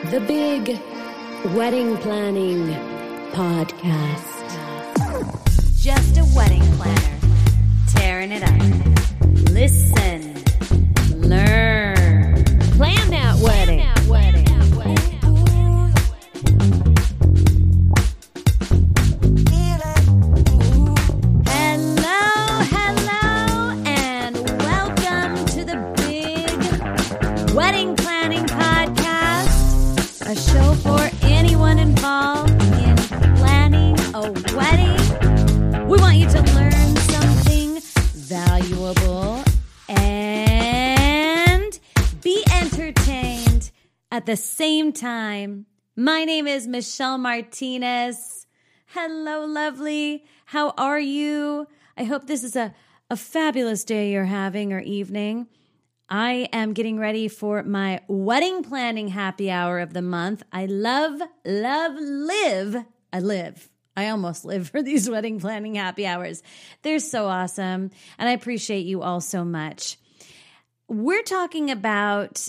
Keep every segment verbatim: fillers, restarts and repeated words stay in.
The Big Wedding Planning Podcast. Just a wedding planner, tearing it up. Listen, learn, Plan that wedding. Plan that wedding. Hello, hello, and welcome to the Big Wedding Planning Podcast, a show for anyone involved in planning a wedding. We want you to learn something valuable and be entertained at the same time. My name is Michelle Martinez. Hello, lovely. How are you? I hope this is a, a fabulous day you're having or evening. I am getting ready for my wedding planning happy hour of the month. I love, love, live. I live. I almost live for these wedding planning happy hours. They're so awesome, and I appreciate you all so much. We're talking about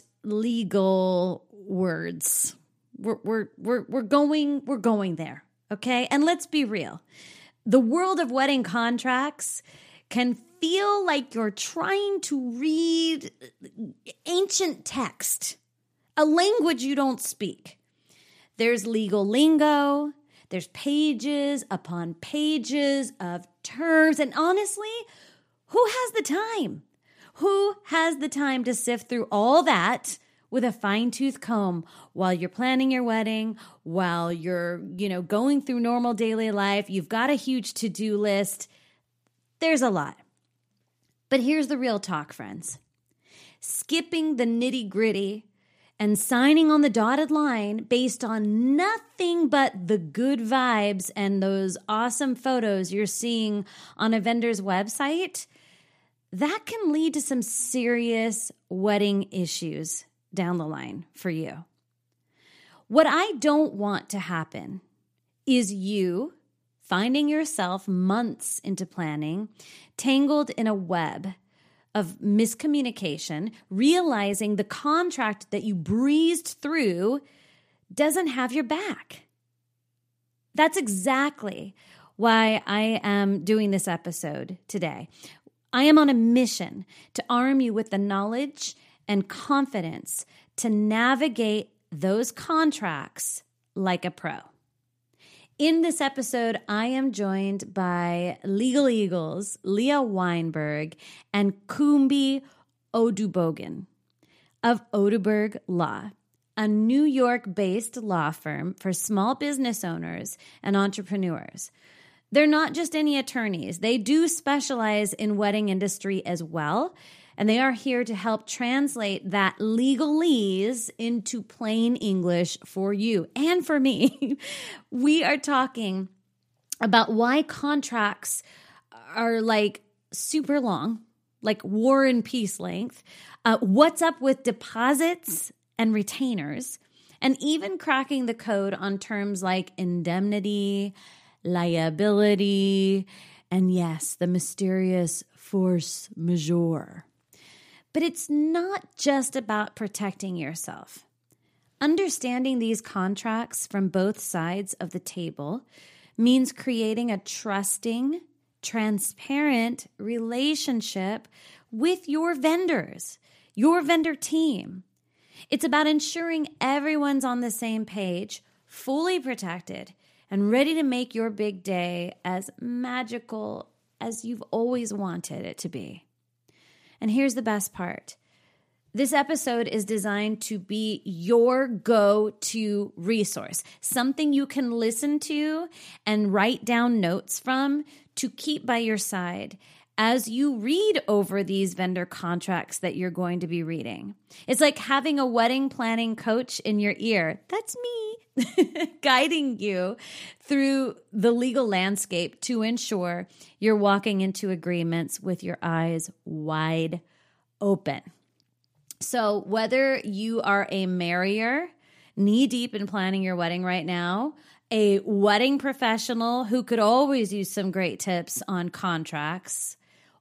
legal words. We're we're we're we're going we're going there, okay? And let's be real. The world of wedding contracts can feel like you're trying to read ancient text, a language you don't speak. There's legal lingo. There's pages upon pages of terms. And honestly, who has the time? Who has the time to sift through all that with a fine-tooth comb while you're planning your wedding, while you're, you know, going through normal daily life? You've got a huge to-do list. There's a lot. But here's the real talk, friends. Skipping the nitty-gritty and signing on the dotted line based on nothing but the good vibes and those awesome photos you're seeing on a vendor's website, that can lead to some serious wedding issues down the line for you. What I don't want to happen is you finding yourself months into planning, tangled in a web of miscommunication, realizing the contract that you breezed through doesn't have your back. That's exactly why I am doing this episode today. I am on a mission to arm you with the knowledge and confidence to navigate those contracts like a pro. In this episode, I am joined by Legal Eagles, Leah Weinberg, and Kumbi Odubogan of Oduberg Law, a New York-based law firm for small business owners and entrepreneurs. They're not just any attorneys. They do specialize in wedding industry as well, and they are here to help translate that legalese into plain English for you and for me. We are talking about why contracts are like super long, like War and Peace length, uh, what's up with deposits and retainers, and even cracking the code on terms like indemnity, liability, and yes, the mysterious force majeure. But it's not just about protecting yourself. Understanding these contracts from both sides of the table means creating a trusting, transparent relationship with your vendors, your vendor team. It's about ensuring everyone's on the same page, fully protected, and ready to make your big day as magical as you've always wanted it to be. And here's the best part. This episode is designed to be your go-to resource, something you can listen to and write down notes from to keep by your side as you read over these vendor contracts that you're going to be reading. It's like having a wedding planning coach in your ear. That's me, guiding you through the legal landscape to ensure you're walking into agreements with your eyes wide open. So whether you are a marrier, knee-deep in planning your wedding right now, a wedding professional who could always use some great tips on contracts,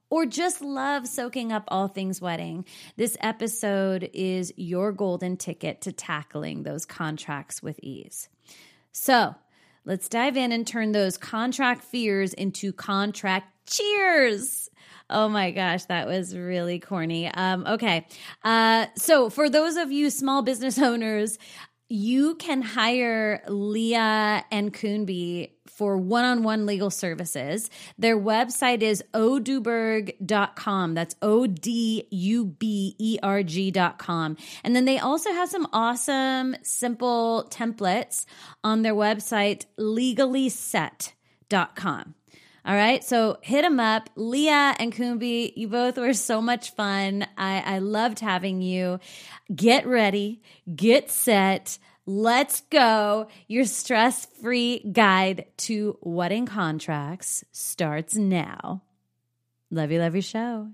or just love soaking up all things wedding, this episode is your golden ticket to tackling those contracts with ease. So let's dive in and turn those contract fears into contract cheers. Oh my gosh, that was really corny. Um, okay. Uh, so for those of you small business owners, you can hire Leah and Kuhnbe for one-on-one legal services. Their website is oduberg dot com. That's O D U B E R G dot com. And then they also have some awesome, simple templates on their website, legally set dot com. All right, so hit them up. Leah and Kuhnbe, you both were so much fun. I, I loved having you. Get ready, get set, let's go. Your stress-free guide to wedding contracts starts now. Love you, love your show.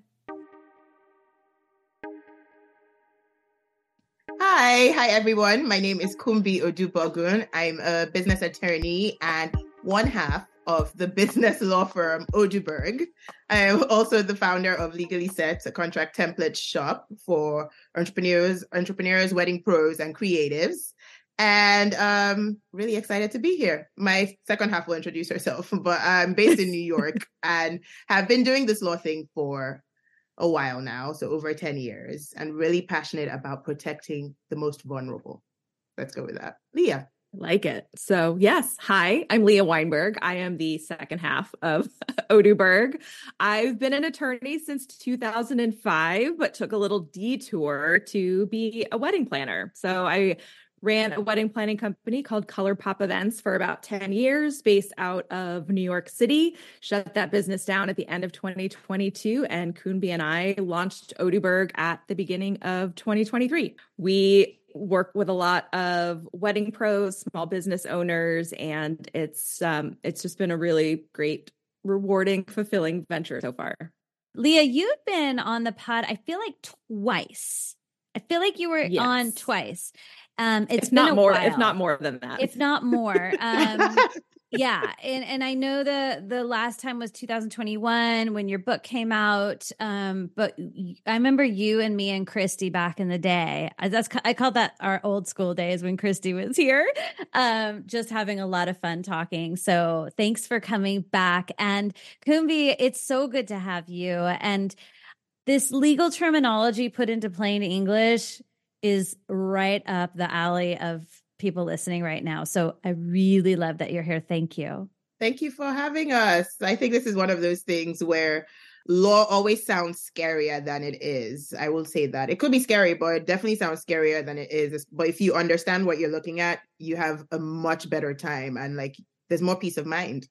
Hi, hi everyone. My name is Kuhnbe Odubogun. I'm a business attorney and one half of the business law firm Oduberg. I am also the founder of Legally Set, a contract template shop for entrepreneurs, entrepreneurs, wedding pros, and creatives. And um, really excited to be here. My second half will introduce herself, but I'm based in New York and have been doing this law thing for a while now, so over ten years, and really passionate about protecting the most vulnerable. Let's go with that. Leah. Like it. So yes, hi, I'm Leah Weinberg. I am the second half of Oduberg. I've been an attorney since two thousand five, but took a little detour to be a wedding planner. So I ran a wedding planning company called Color Pop Events for about ten years, based out of New York City. Shut that business down at the end of twenty twenty-two, and Kuhnbe and I launched Oduberg at the beginning of twenty twenty-three. We work with a lot of wedding pros, small business owners, and it's um, it's just been a really great, rewarding, fulfilling venture so far. Leah, you've been on the pod, I feel like twice. I feel like you were yes. on twice. Um, it's if been not a more, while. if not more than that. If not more. Um, yeah. And, and I know the, the last time was two thousand twenty-one when your book came out. Um, but I remember you and me and Christy back in the day. That's, I called that our old school days when Christy was here. Um, just having a lot of fun talking. So thanks for coming back. And Kuhnbe, it's so good to have you. And this legal terminology put into plain English is right up the alley of people listening right now. So I really love that you're here. Thank you. Thank you for having us. I think this is one of those things where law always sounds scarier than it is. I will say that. It could be scary, but it definitely sounds scarier than it is. But if you understand what you're looking at, you have a much better time and like there's more peace of mind.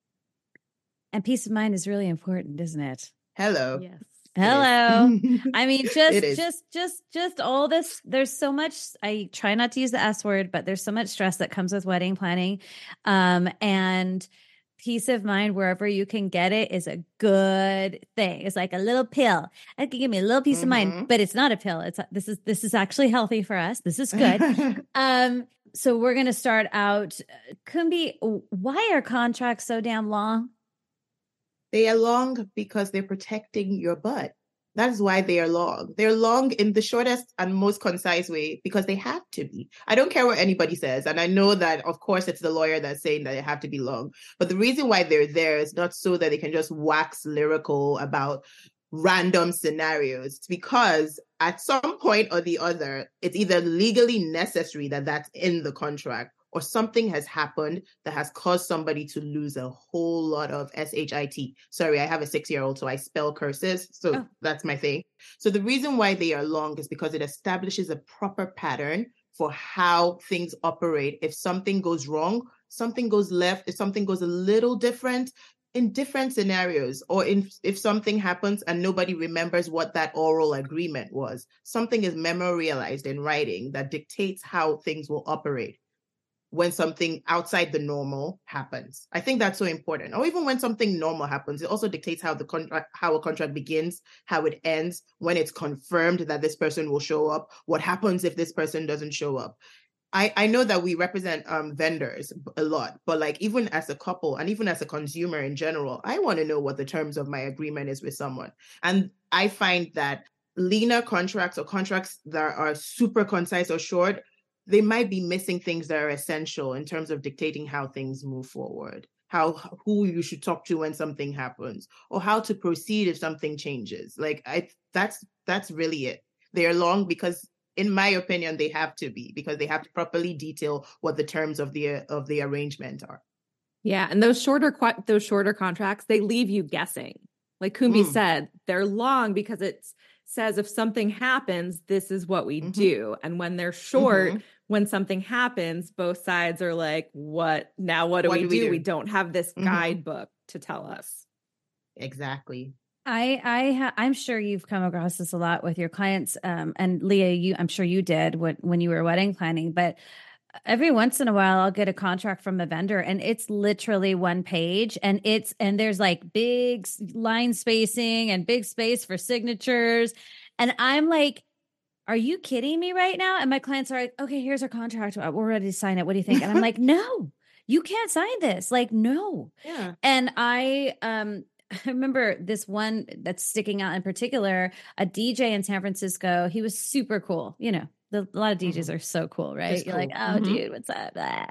And peace of mind is really important, isn't it? Hello. Yes. Hello. I mean, just, just, just, just all this. There's so much, I try not to use the S word, but there's so much stress that comes with wedding planning. Um, and peace of mind, wherever you can get it, is a good thing. It's like a little pill. It can give me a little peace mm-hmm. of mind, but it's not a pill. It's, this is, this is actually healthy for us. This is good. um, so we're going to start out. Kuhnbe, why are contracts so damn long? They are long because they're protecting your butt. That is why they are long. They're long in the shortest and most concise way because they have to be. I don't care what anybody says. And I know that, of course, it's the lawyer that's saying that they have to be long. But the reason why they're there is not so that they can just wax lyrical about random scenarios. It's because at some point or the other, it's either legally necessary that that's in the contract, or something has happened that has caused somebody to lose a whole lot of S H I T. Sorry, I have a six-year-old, so I spell curses. So oh. that's my thing. So the reason why they are long is because it establishes a proper pattern for how things operate. If something goes wrong, something goes left, if something goes a little different, in different scenarios, or in, if something happens and nobody remembers what that oral agreement was, something is memorialized in writing that dictates how things will operate when something outside the normal happens. I think that's so important. Or even when something normal happens, it also dictates how the contract, how a contract begins, how it ends, when it's confirmed that this person will show up, what happens if this person doesn't show up. I, I know that we represent um, vendors a lot, but like even as a couple and even as a consumer in general, I want to know what the terms of my agreement is with someone. And I find that leaner contracts or contracts that are super concise or short, they might be missing things that are essential in terms of dictating how things move forward, how who you should talk to when something happens, or how to proceed if something changes. Like I that's that's really it. They're long because in my opinion, they have to be, because they have to properly detail what the terms of the of the arrangement are. Yeah, and those shorter those shorter contracts, they leave you guessing. Like Kumi mm. said, they're long because it says if something happens, this is what we mm-hmm. do. And when they're short, mm-hmm. when something happens, both sides are like, "What now? What do, what we, do we do? We don't have this mm-hmm. guidebook to tell us." Exactly. I, I, ha- I'm sure you've come across this a lot with your clients. Um, and Leah, you, I'm sure you did when, when you were wedding planning, but every once in a while I'll get a contract from a vendor and it's literally one page and it's, and there's like big line spacing and big space for signatures. And I'm like, are you kidding me right now? And my clients are like, okay, here's our contract. We're ready to sign it. What do you think? And I'm like, no, you can't sign this. Like, no. Yeah. And I, um, I remember this one that's sticking out in particular, a D J in San Francisco. He was super cool. You know, the, a lot of D Js mm-hmm. are so cool, right? Just You're cool. like, oh, mm-hmm. dude, what's up? Blah.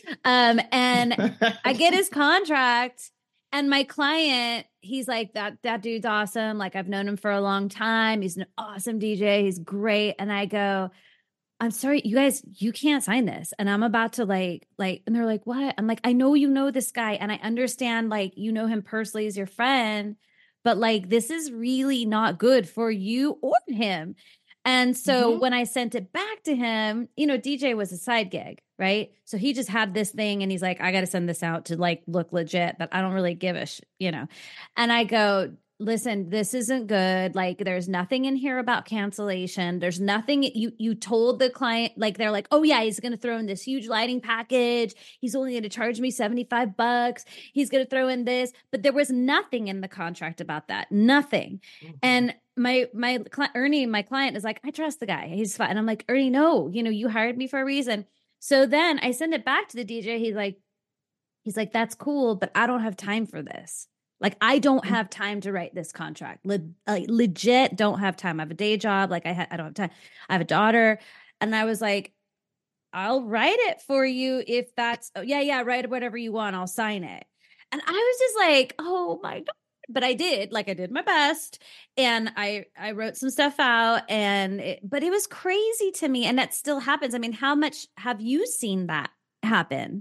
Um, and I get his contract and my client, he's like, that, that dude's awesome. Like I've known him for a long time. He's an awesome D J. He's great. And I go, I'm sorry, you guys, you can't sign this. And I'm about to like, like, and they're like, what? I'm like, I know you know this guy and I understand like, you know him personally as your friend, but like, this is really not good for you or him. And so mm-hmm. when I sent it back to him, you know, D J was a side gig, right? So he just had this thing and he's like, I got to send this out to like look legit, but I don't really give a sh, you know? And I go, listen, this isn't good. Like there's nothing in here about cancellation. There's nothing you, you told the client, like, they're like, oh yeah, he's going to throw in this huge lighting package. He's only going to charge me seventy-five bucks. He's going to throw in this, but there was nothing in the contract about that. Nothing. Mm-hmm. And my, my Ernie, my client is like, I trust the guy. He's fine. And I'm like, Ernie, no, you know, you hired me for a reason. So then I send it back to the D J. He's like, he's like, that's cool, but I don't have time for this. Like, I don't have time to write this contract. Le- like, legit don't have time. I have a day job. Like I, ha- I don't have time. I have a daughter. And I was like, I'll write it for you if that's, oh, yeah, yeah, write whatever you want. I'll sign it. And I was just like, oh my God. But I did, like I did my best. And I, I wrote some stuff out and, it, but it was crazy to me. And that still happens. I mean, how much have you seen that happen?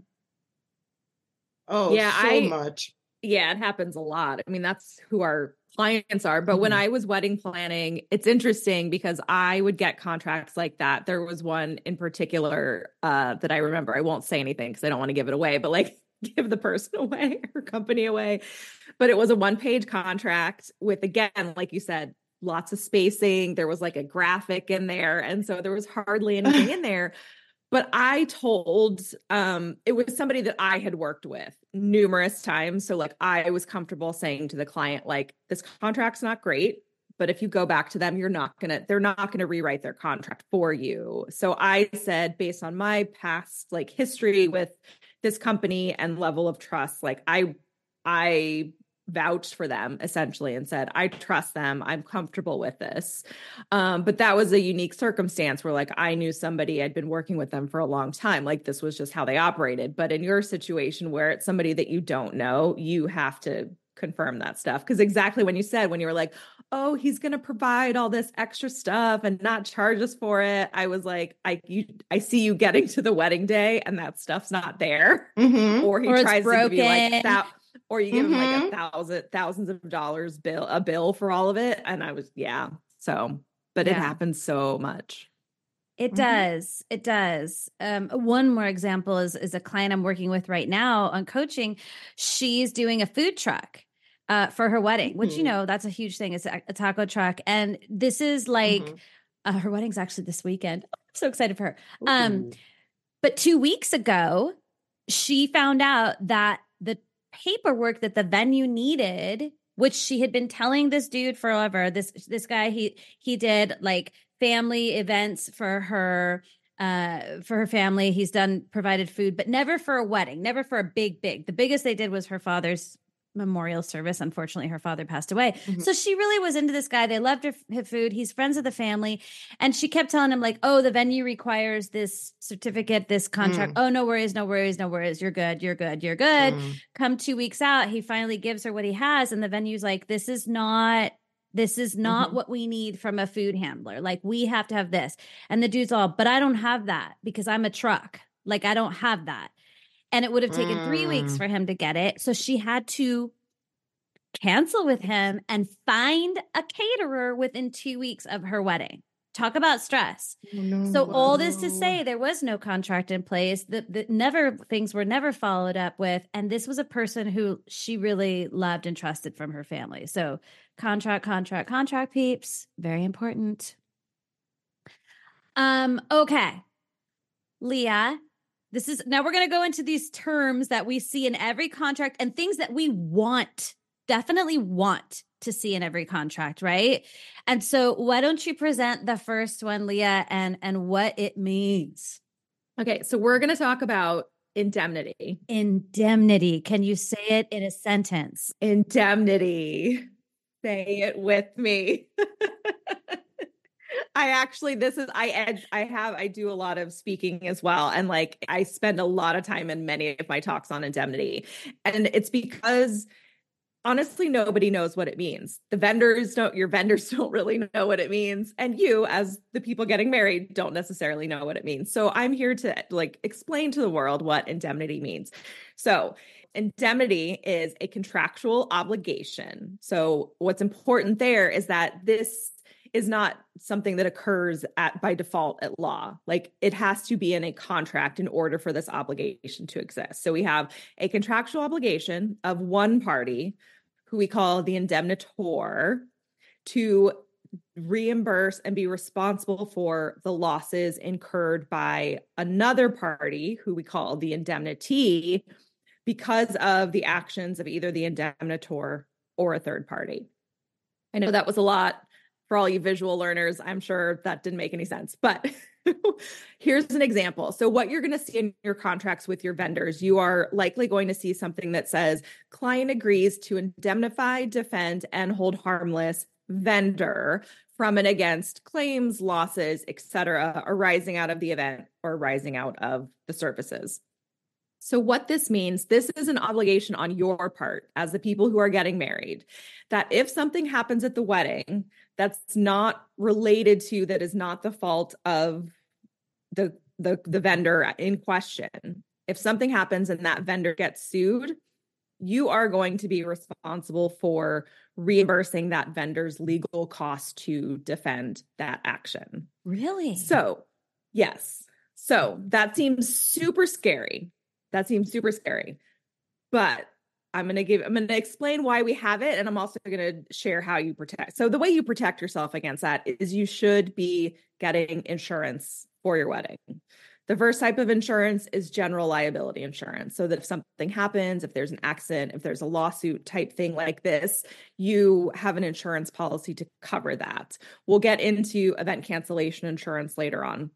Oh, yeah, so I, much. Yeah, it happens a lot. I mean, that's who our clients are. But mm-hmm. when I was wedding planning, it's interesting because I would get contracts like that. There was one in particular uh, that I remember. I won't say anything because I don't want to give it away, but like give the person away or company away. But it was a one-page contract with, again, like you said, lots of spacing. There was like a graphic in there. And so there was hardly anything in there. But I told, um, it was somebody that I had worked with numerous times. So like I was comfortable saying to the client, like, this contract's not great, but if you go back to them, you're not going to, they're not going to rewrite their contract for you. So I said, based on my past like history with this company and level of trust, like I, I vouched for them essentially and said, I trust them. I'm comfortable with this. Um, but that was a unique circumstance where like, I knew somebody, I'd been working with them for a long time. Like this was just how they operated. But in your situation where it's somebody that you don't know, you have to confirm that stuff. Cause exactly when you said, when you were like, oh, he's going to provide all this extra stuff and not charge us for it. I was like, I, you, I see you getting to the wedding day and that stuff's not there. Mm-hmm. Or he or tries to give you like that. Or you give mm-hmm. them like a thousand, thousands of dollars bill, a bill for all of it. And I was, yeah. So, but yeah. it happens so much. It Mm-hmm. does. It does. Um, one more example is, is a client I'm working with right now on coaching. She's doing a food truck uh, for her wedding, mm-hmm. which, you know, that's a huge thing. It's a, a taco truck. And this is like, mm-hmm. uh, her wedding's actually this weekend. I'm so excited for her. Ooh. Um, but two weeks ago, she found out that the paperwork that the venue needed, which she had been telling this dude forever, this this guy, he he did like family events for her uh, for her family. He's done provided food, but never for a wedding, never for a big, big. The biggest they did was her father's memorial service. Unfortunately, her father passed away. Mhm. So she really was into this guy. They loved her, her food. He's friends with the family. And she kept telling him like, oh, the venue requires this certificate, this contract. Mm. Oh, no worries, no worries, no worries. You're good. You're good. You're good. Mm. Come two weeks out, he finally gives her what he has. And the venue's like, this is not, this is not Mhm. what we need from a food handler. Like we have to have this. And the dude's all, but I don't have that because I'm a truck. Like I don't have that. And it would have taken three weeks Mm. for him to get it. So she had to cancel with him and find a caterer within two weeks of her wedding. Talk about stress. Oh, no. So all this to say, there was no contract in place. That the never things were never followed up with, and this was a person who she really loved and trusted from her family. So contract, contract, contract, peeps, very important. Um. Okay, Leah. This is now we're going to go into these terms that we see in every contract and things that we want, definitely want to see in every contract, right? And so why don't you present the first one, Leah, and and what it means? Okay, so we're going to talk about indemnity. Indemnity. Can you say it in a sentence? Indemnity. Say it with me. I actually, this is, I ed, I have, I do a lot of speaking as well. And like, I spend a lot of time in many of my talks on indemnity. And it's because honestly, nobody knows what it means. The vendors don't, your vendors don't really know what it means. And you, as the people getting married, don't necessarily know what it means. So I'm here to like explain to the world what indemnity means. So indemnity is a contractual obligation. So what's important there is that this is not something that occurs at by default at law. Like it has to be in a contract in order for this obligation to exist. So we have a contractual obligation of one party, who we call the indemnitor, to reimburse and be responsible for the losses incurred by another party, who we call the indemnity, because of the actions of either the indemnitor or a third party. I know that was a lot for all you visual learners. I'm sure that didn't make any sense, but here's an example. So what you're going to see in your contracts with your vendors, you are likely going to see something that says client agrees to indemnify, defend, and hold harmless vendor from and against claims, losses, et cetera, arising out of the event or arising out of the services. So what this means, this is an obligation on your part as the people who are getting married, that if something happens at the wedding that's not related to, that is not the fault of the, the, the vendor in question, if something happens and that vendor gets sued, you are going to be responsible for reimbursing that vendor's legal costs to defend that action. Really? So, yes. So that seems super scary. That seems super scary, but I'm going to give, I'm going to explain why we have it. And I'm also going to share how you protect. So the way you protect yourself against that is you should be getting insurance for your wedding. The first type of insurance is general liability insurance. So that if something happens, if there's an accident, if there's a lawsuit type thing like this, you have an insurance policy to cover that. We'll get into event cancellation insurance later on.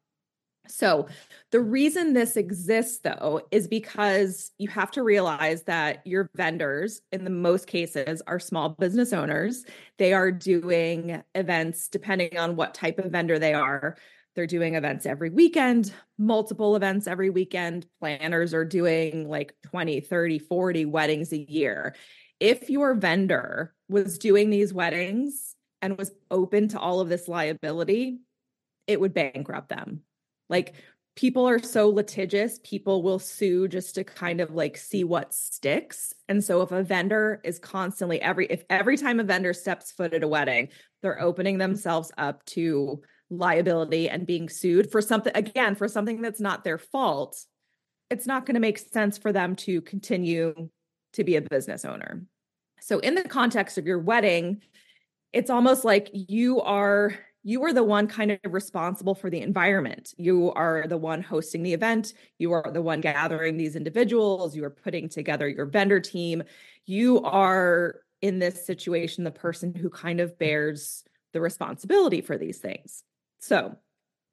So the reason this exists, though, is because you have to realize that your vendors, in the most cases, are small business owners. They are doing events, depending on what type of vendor they are. They're doing events every weekend, multiple events every weekend. Planners are doing like twenty, thirty, forty weddings a year. If your vendor was doing these weddings and was open to all of this liability, it would bankrupt them. Like people are so litigious, people will sue just to kind of like see what sticks. And so if a vendor is constantly every, if every time a vendor steps foot at a wedding, they're opening themselves up to liability and being sued for something, again, for something that's not their fault, it's not going to make sense for them to continue to be a business owner. So in the context of your wedding, it's almost like you are You are the one kind of responsible for the environment. You are the one hosting the event. You are the one gathering these individuals. You are putting together your vendor team. You are, in this situation, the person who kind of bears the responsibility for these things. So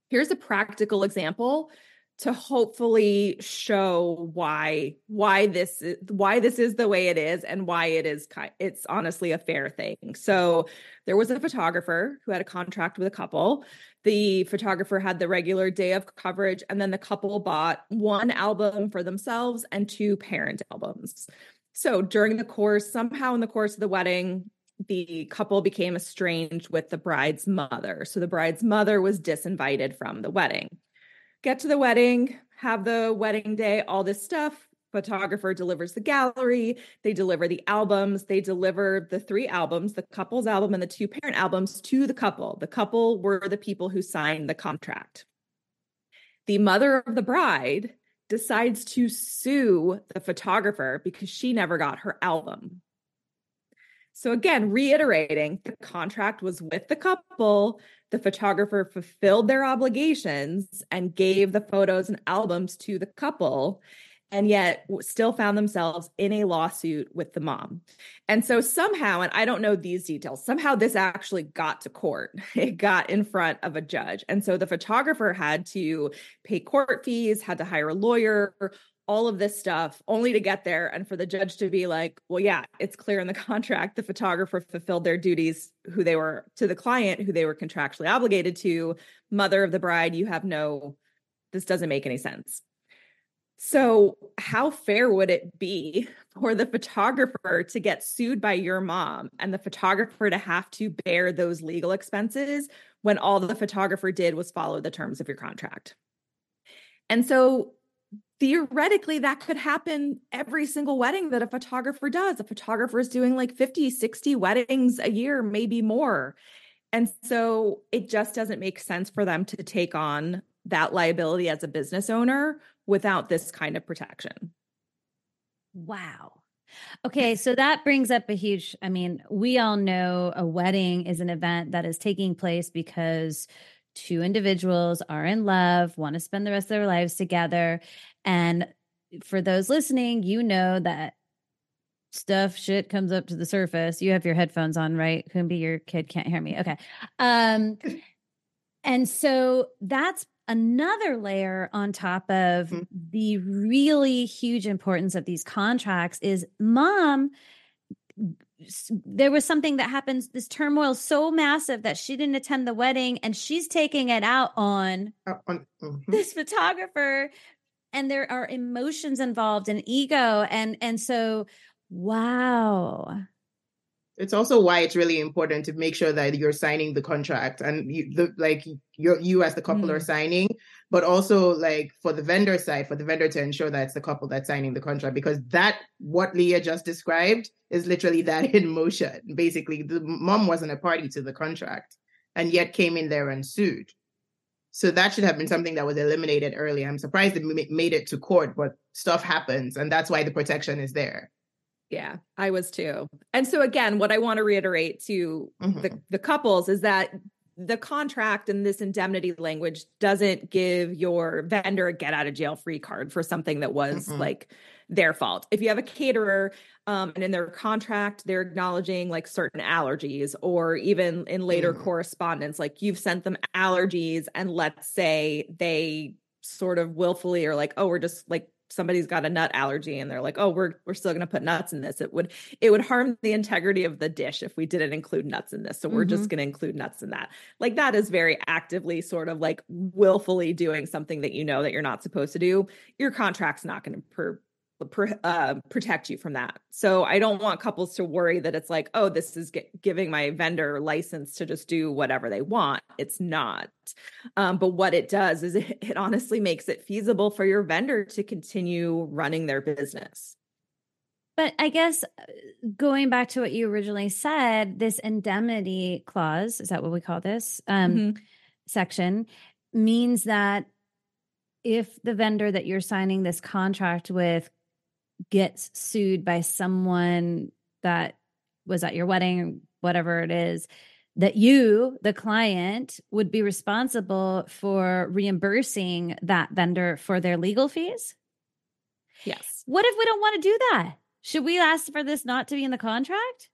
here's a practical example to hopefully show why why this is, why this is the way it is and why it is it's honestly a fair thing. So there was a photographer who had a contract with a couple. The photographer had the regular day of coverage, and then the couple bought one album for themselves and two parent albums. So during the course, somehow in the course of the wedding, the couple became estranged with the bride's mother. So the bride's mother was disinvited from the wedding. Get to the wedding, have the wedding day, all this stuff. Photographer delivers the gallery. They deliver the albums. They deliver the three albums, the couple's album and the two parent albums, to the couple. The couple were the people who signed the contract. The mother of the bride decides to sue the photographer because she never got her album. So again, reiterating, the contract was with the couple. The photographer fulfilled their obligations and gave the photos and albums to the couple, and yet still found themselves in a lawsuit with the mom. And so somehow, and I don't know these details, somehow this actually got to court. It got in front of a judge. And so the photographer had to pay court fees, had to hire a lawyer, all of this stuff, only to get there and for the judge to be like, well, yeah, it's clear in the contract, the photographer fulfilled their duties who they were to the client, who they were contractually obligated to. Mother of the bride, you have no, this doesn't make any sense. So how fair would it be for the photographer to get sued by your mom and the photographer to have to bear those legal expenses when all the photographer did was follow the terms of your contract? And so theoretically, that could happen every single wedding that a photographer does. A photographer is doing like fifty, sixty weddings a year, maybe more. And so it just doesn't make sense for them to take on that liability as a business owner without this kind of protection. Wow. Okay, so that brings up a huge, I mean, we all know a wedding is an event that is taking place because two individuals are in love, want to spend the rest of their lives together. And for those listening, you know that stuff, shit comes up to the surface. You have your headphones on, right? Couldn't be your kid can't hear me. Okay. Um, and so that's another layer on top of mm-hmm. the really huge importance of these contracts is mom. There was something that happens, this turmoil so massive that she didn't attend the wedding and she's taking it out on uh, on, mm-hmm. this photographer, and there are emotions involved and ego. And, and so, wow. It's also why it's really important to make sure that you're signing the contract and you, the, like you're, you as the couple mm. are signing, but also like for the vendor side, for the vendor to ensure that it's the couple that's signing the contract, because that, what Leah just described is literally that in motion. Basically, the mom wasn't a party to the contract and yet came in there and sued. So that should have been something that was eliminated early. I'm surprised it made it to court, but stuff happens. And that's why the protection is there. Yeah, I was too. And so again, what I want to reiterate to mm-hmm. the, the couples is that the contract and this indemnity language doesn't give your vendor a get out of jail free card for something that was mm-hmm. like their fault. If you have a caterer um, and in their contract, they're acknowledging like certain allergies, or even in later mm-hmm. correspondence, like you've sent them allergies and let's say they sort of willfully are like, oh, we're just like, somebody's got a nut allergy and they're like, oh, we're, we're still going to put nuts in this. It would, it would harm the integrity of the dish if we didn't include nuts in this. So we're mm-hmm. just going to include nuts in that. Like that is very actively sort of like willfully doing something that you know that you're not supposed to do. Your contract's not going to per, per, uh, protect you from that. So I don't want couples to worry that it's like, oh, this is get, giving my vendor license to just do whatever they want. It's not. Um, but what it does is it, it honestly makes it feasible for your vendor to continue running their business. But I guess going back to what you originally said, this indemnity clause, is that what we call this um, mm-hmm. section, means that if the vendor that you're signing this contract with gets sued by someone that was at your wedding, whatever it is, that you, the client, would be responsible for reimbursing that vendor for their legal fees? Yes. What if we don't want to do that? Should we ask for this not to be in the contract?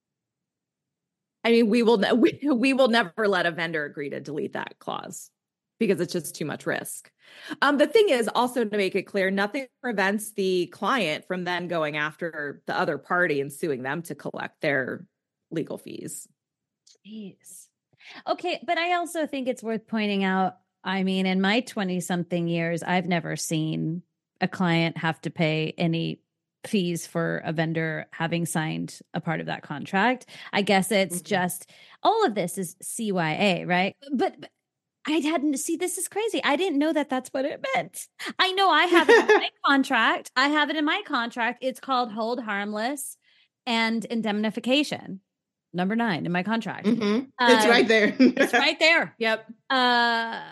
I mean, we will we, we will never let a vendor agree to delete that clause. because it's just too much risk. Um, the thing is also to make it clear, nothing prevents the client from then going after the other party and suing them to collect their legal fees. Jeez. Okay. But I also think it's worth pointing out, I mean, in my twenty something years, I've never seen a client have to pay any fees for a vendor having signed a part of that contract. I guess it's mm-hmm. just all of this is C Y A, right? But, but I hadn't see this is crazy. I didn't know that that's what it meant. I know I have it in my contract. I have it in my contract. It's called hold harmless and indemnification. Number nine in my contract. Mm-hmm. It's um, right there. It's right there. Yep. Uh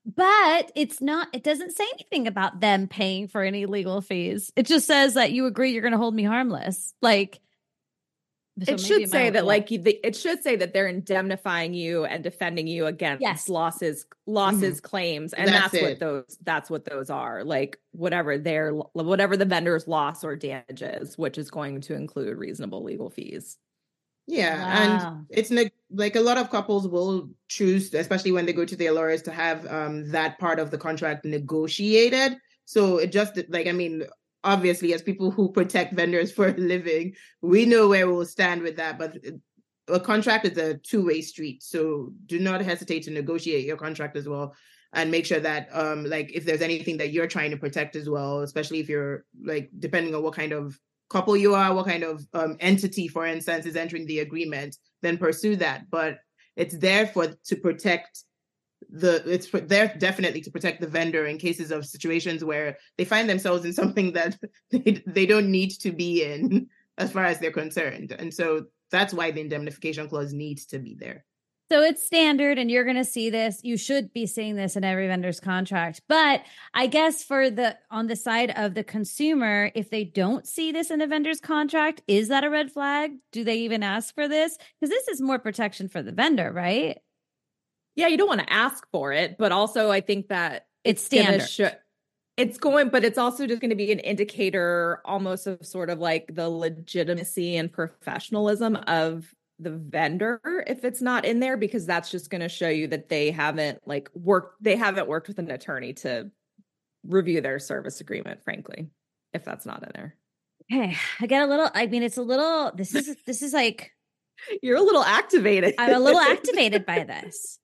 But it's not, it doesn't say anything about them paying for any legal fees. It just says that you agree you're going to hold me harmless. Like, so it should say that, like, you, the, it should say that they're indemnifying you and defending you against yes. losses, losses, mm-hmm. claims. And that's, that's what those, that's what those are. Like, whatever their, whatever the vendor's loss or damage is, which is going to include reasonable legal fees. Yeah. Wow. And it's ne- like a lot of couples will choose, especially when they go to their lawyers, to have um, that part of the contract negotiated. So it just like, I mean, obviously, as people who protect vendors for a living, we know where we'll stand with that. But a contract is a two-way street. So do not hesitate to negotiate your contract as well. And make sure that um, like if there's anything that you're trying to protect as well, especially if you're like, depending on what kind of couple you are, what kind of um, entity, for instance, is entering the agreement, then pursue that. But it's there for to protect the, it's for, there definitely to protect the vendor in cases of situations where they find themselves in something that they, they don't need to be in as far as they're concerned. And so that's why the indemnification clause needs to be there. So it's standard and you're going to see this. You should be seeing this in every vendor's contract. But I guess for the, on the side of the consumer, if they don't see this in a vendor's contract, is that a red flag? Do they even ask for this? Because this is more protection for the vendor, right? Yeah, you don't want to ask for it, but also I think that it's standard. Sh- it's going, but it's also just going to be an indicator almost of sort of like the legitimacy and professionalism of the vendor if it's not in there, because that's just going to show you that they haven't like worked, they haven't worked with an attorney to review their service agreement, frankly, if that's not in there. Okay. I get a little, I mean, it's a little, this is, this is like, you're a little activated. I'm a little activated by this.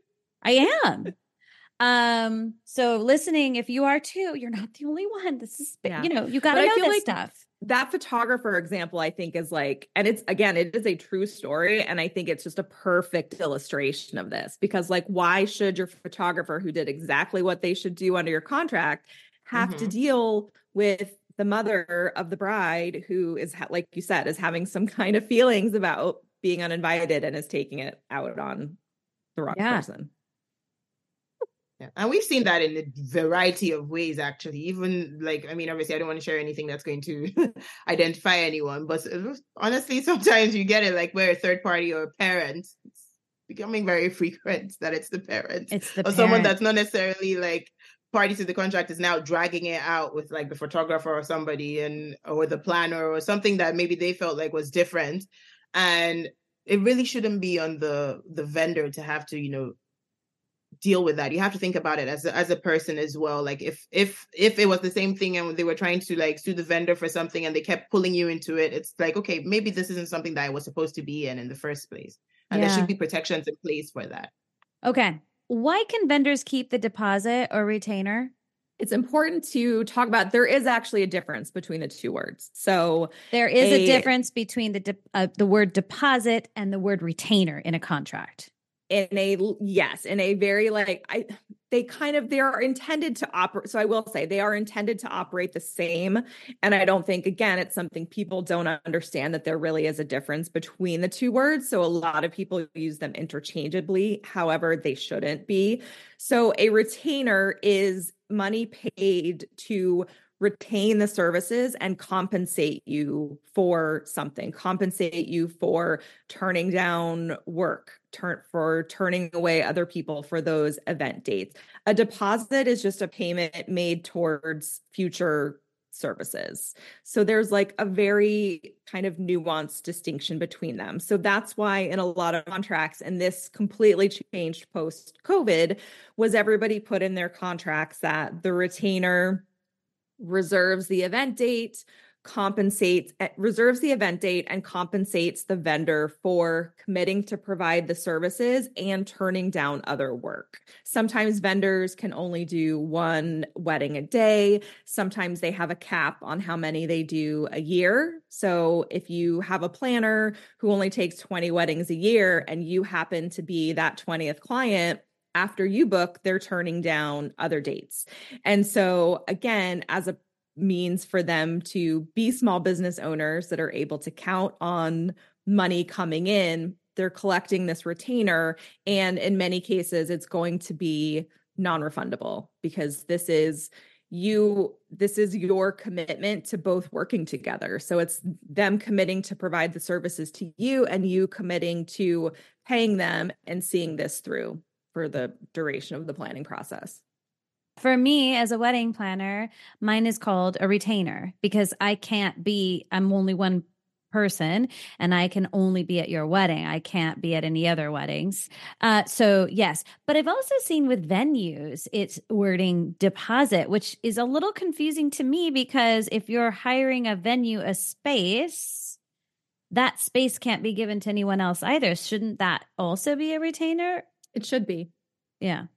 I am. Um, so listening, if you are too, you're not the only one. This is, yeah. you know, you got to know this like stuff. That photographer example, I think, is like, and it's, again, it is a true story. And I think it's just a perfect illustration of this, because like, why should your photographer who did exactly what they should do under your contract have mm-hmm. to deal with the mother of the bride who is, like you said, is having some kind of feelings about being uninvited and is taking it out on the wrong yeah. person? Yeah. And we've seen that in a variety of ways, actually. Even like, I mean, obviously, I don't want to share anything that's going to identify anyone, but honestly, sometimes you get it like where a third party or a parent, it's becoming very frequent that it's the parent it's the or parent. Someone that's not necessarily like party to the contract is now dragging it out with like the photographer or somebody and or the planner or something that maybe they felt like was different. And it really shouldn't be on the the vendor to have to, you know, deal with that. You have to think about it as a, as a person as well. Like if if if it was the same thing and they were trying to like sue the vendor for something and they kept pulling you into it, it's like, okay, maybe this isn't something that I was supposed to be in in the first place. And yeah. there should be protections in place for that. Okay. Why can vendors keep the deposit or retainer? It's important to talk about, there is actually a difference between the two words. So there is a, a difference between the de- uh, the word deposit and the word retainer in a contract. In a, yes, in a very like, I, they kind of, they are intended to operate. So I will say they are intended to operate the same. And I don't think, again, it's something people don't understand, that there really is a difference between the two words. So a lot of people use them interchangeably. However, they shouldn't be. So a retainer is money paid to retain the services and compensate you for something, compensate you for turning down work, turn for turning away other people for those event dates. A deposit is just a payment made towards future services. So there's like a very kind of nuanced distinction between them. So that's why in a lot of contracts, and this completely changed post-COVID, was everybody put in their contracts that the retainer reserves the event date, compensates, reserves the event date and compensates the vendor for committing to provide the services and turning down other work. Sometimes vendors can only do one wedding a day. Sometimes they have a cap on how many they do a year. So if you have a planner who only takes twenty weddings a year and you happen to be that twentieth client, after you book, they're turning down other dates. And so again, as a means for them to be small business owners that are able to count on money coming in, they're collecting this retainer. And in many cases, it's going to be non-refundable because this is you, this is your commitment to both working together. So it's them committing to provide the services to you and you committing to paying them and seeing this through for the duration of the planning process. For me, as a wedding planner, mine is called a retainer because I can't be, I'm only one person and I can only be at your wedding. I can't be at any other weddings. Uh, so yes, but I've also seen with venues, it's wording deposit, which is a little confusing to me because if you're hiring a venue, a space, that space can't be given to anyone else either. Shouldn't that also be a retainer? It should be. Yeah.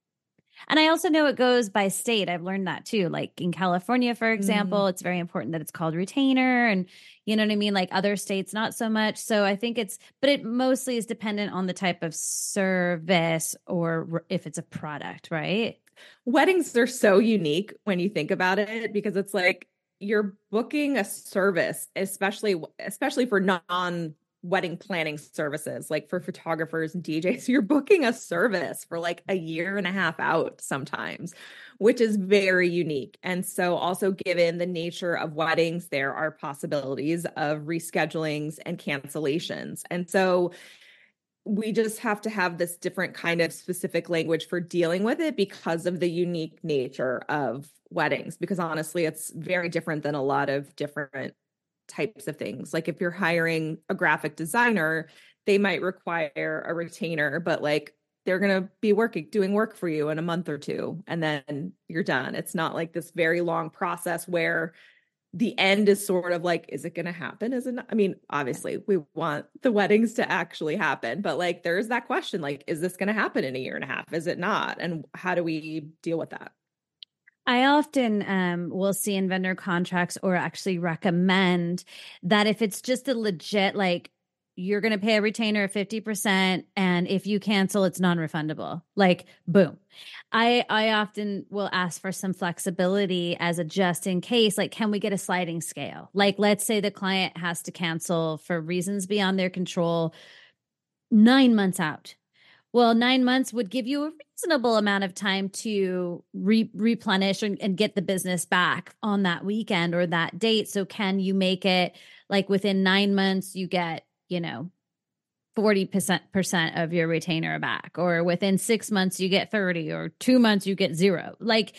And I also know it goes by state. I've learned that too. Like in California, for example, mm. it's very important that it's called retainer. And you know what I mean? Like other states, not so much. So I think it's, but it mostly is dependent on the type of service or if it's a product, right? Weddings are so unique when you think about it, because it's like you're booking a service, especially, especially for non wedding planning services, like for photographers and D Js, you're booking a service for like a year and a half out sometimes, which is very unique. And so also given the nature of weddings, there are possibilities of reschedulings and cancellations. And so we just have to have this different kind of specific language for dealing with it because of the unique nature of weddings, because honestly, it's very different than a lot of different types of things. Like if you're hiring a graphic designer, they might require a retainer, but like they're going to be working, doing work for you in a month or two, and then you're done. It's not like this very long process where the end is sort of like, is it going to happen? Is it not? I mean, obviously we want the weddings to actually happen, but like, there's that question, like, is this going to happen in a year and a half? Is it not? And how do we deal with that? I often um, will see in vendor contracts or actually recommend that if it's just a legit, like you're going to pay a retainer of fifty percent and if you cancel, it's non-refundable, like boom. I, I often will ask for some flexibility as a just in case, like, can we get a sliding scale? Like, let's say the client has to cancel for reasons beyond their control nine months out. Well, nine months would give you a reasonable amount of time to re- replenish and, and get the business back on that weekend or that date. So can you make it like within nine months, you get, you know, forty percent of your retainer back, or within six months, you get thirty, or two months, you get zero. Like,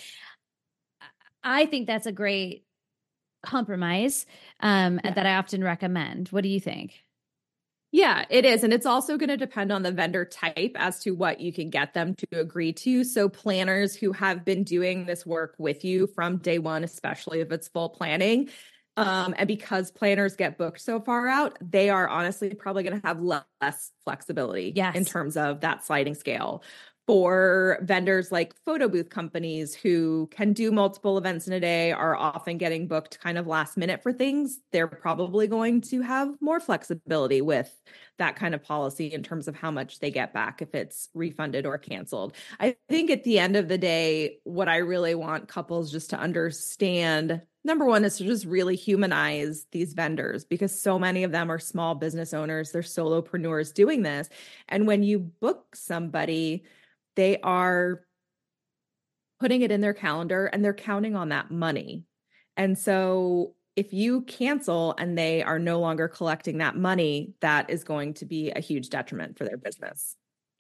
I think that's a great compromise um, yeah. that I often recommend. What do you think? Yeah, it is. And it's also going to depend on the vendor type as to what you can get them to agree to. So planners who have been doing this work with you from day one, especially if it's full planning, um, and because planners get booked so far out, they are honestly probably going to have less flexibility yes. in terms of that sliding scale. For vendors like photo booth companies who can do multiple events in a day, are often getting booked kind of last minute for things, they're probably going to have more flexibility with that kind of policy in terms of how much they get back if it's refunded or canceled. I think at the end of the day, what I really want couples just to understand, number one, is to just really humanize these vendors, because so many of them are small business owners, they're solopreneurs doing this. And when you book somebody, they are putting it in their calendar and they're counting on that money. And so if you cancel and they are no longer collecting that money, that is going to be a huge detriment for their business.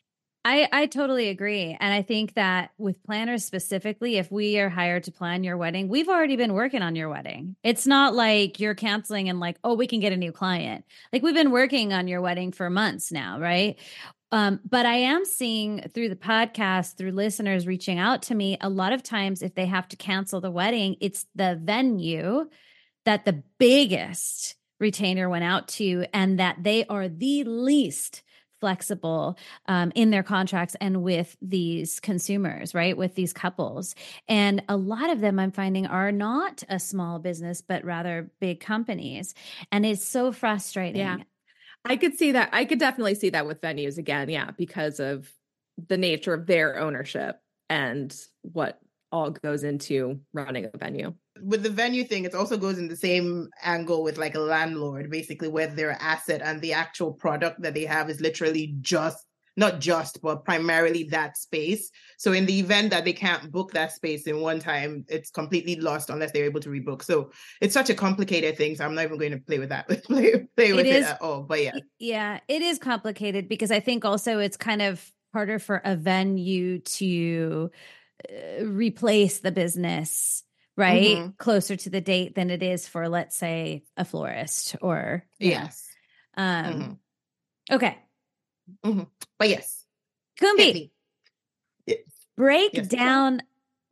I, I totally agree. And I think that with planners specifically, if we are hired to plan your wedding, we've already been working on your wedding. It's not like you're canceling and like, oh, we can get a new client. Like we've been working on your wedding for months now, right? Um, but I am seeing through the podcast, through listeners reaching out to me, a lot of times if they have to cancel the wedding, it's the venue that the biggest retainer went out to and that they are the least flexible um, in their contracts and with these consumers, right? With these couples. And a lot of them I'm finding are not a small business, but rather big companies. And it's so frustrating. Yeah. I could see that. I could definitely see that with venues again. Yeah. Because of the nature of their ownership and what all goes into running a venue. With the venue thing, it also goes in the same angle with like a landlord, basically, where their asset and the actual product that they have is literally just, not just, but primarily that space. So in the event that they can't book that space in one time, it's completely lost unless they're able to rebook. So it's such a complicated thing. So I'm not even going to play with that, play, play with it, is, it at all. But yeah. Yeah, it is complicated because I think also it's kind of harder for a venue to uh, replace the business, right? Mm-hmm. Closer to the date than it is for, let's say, a florist or, yes. Know, um, mm-hmm. Okay. Mm-hmm. But yes. Kumbi, yes. break yes. down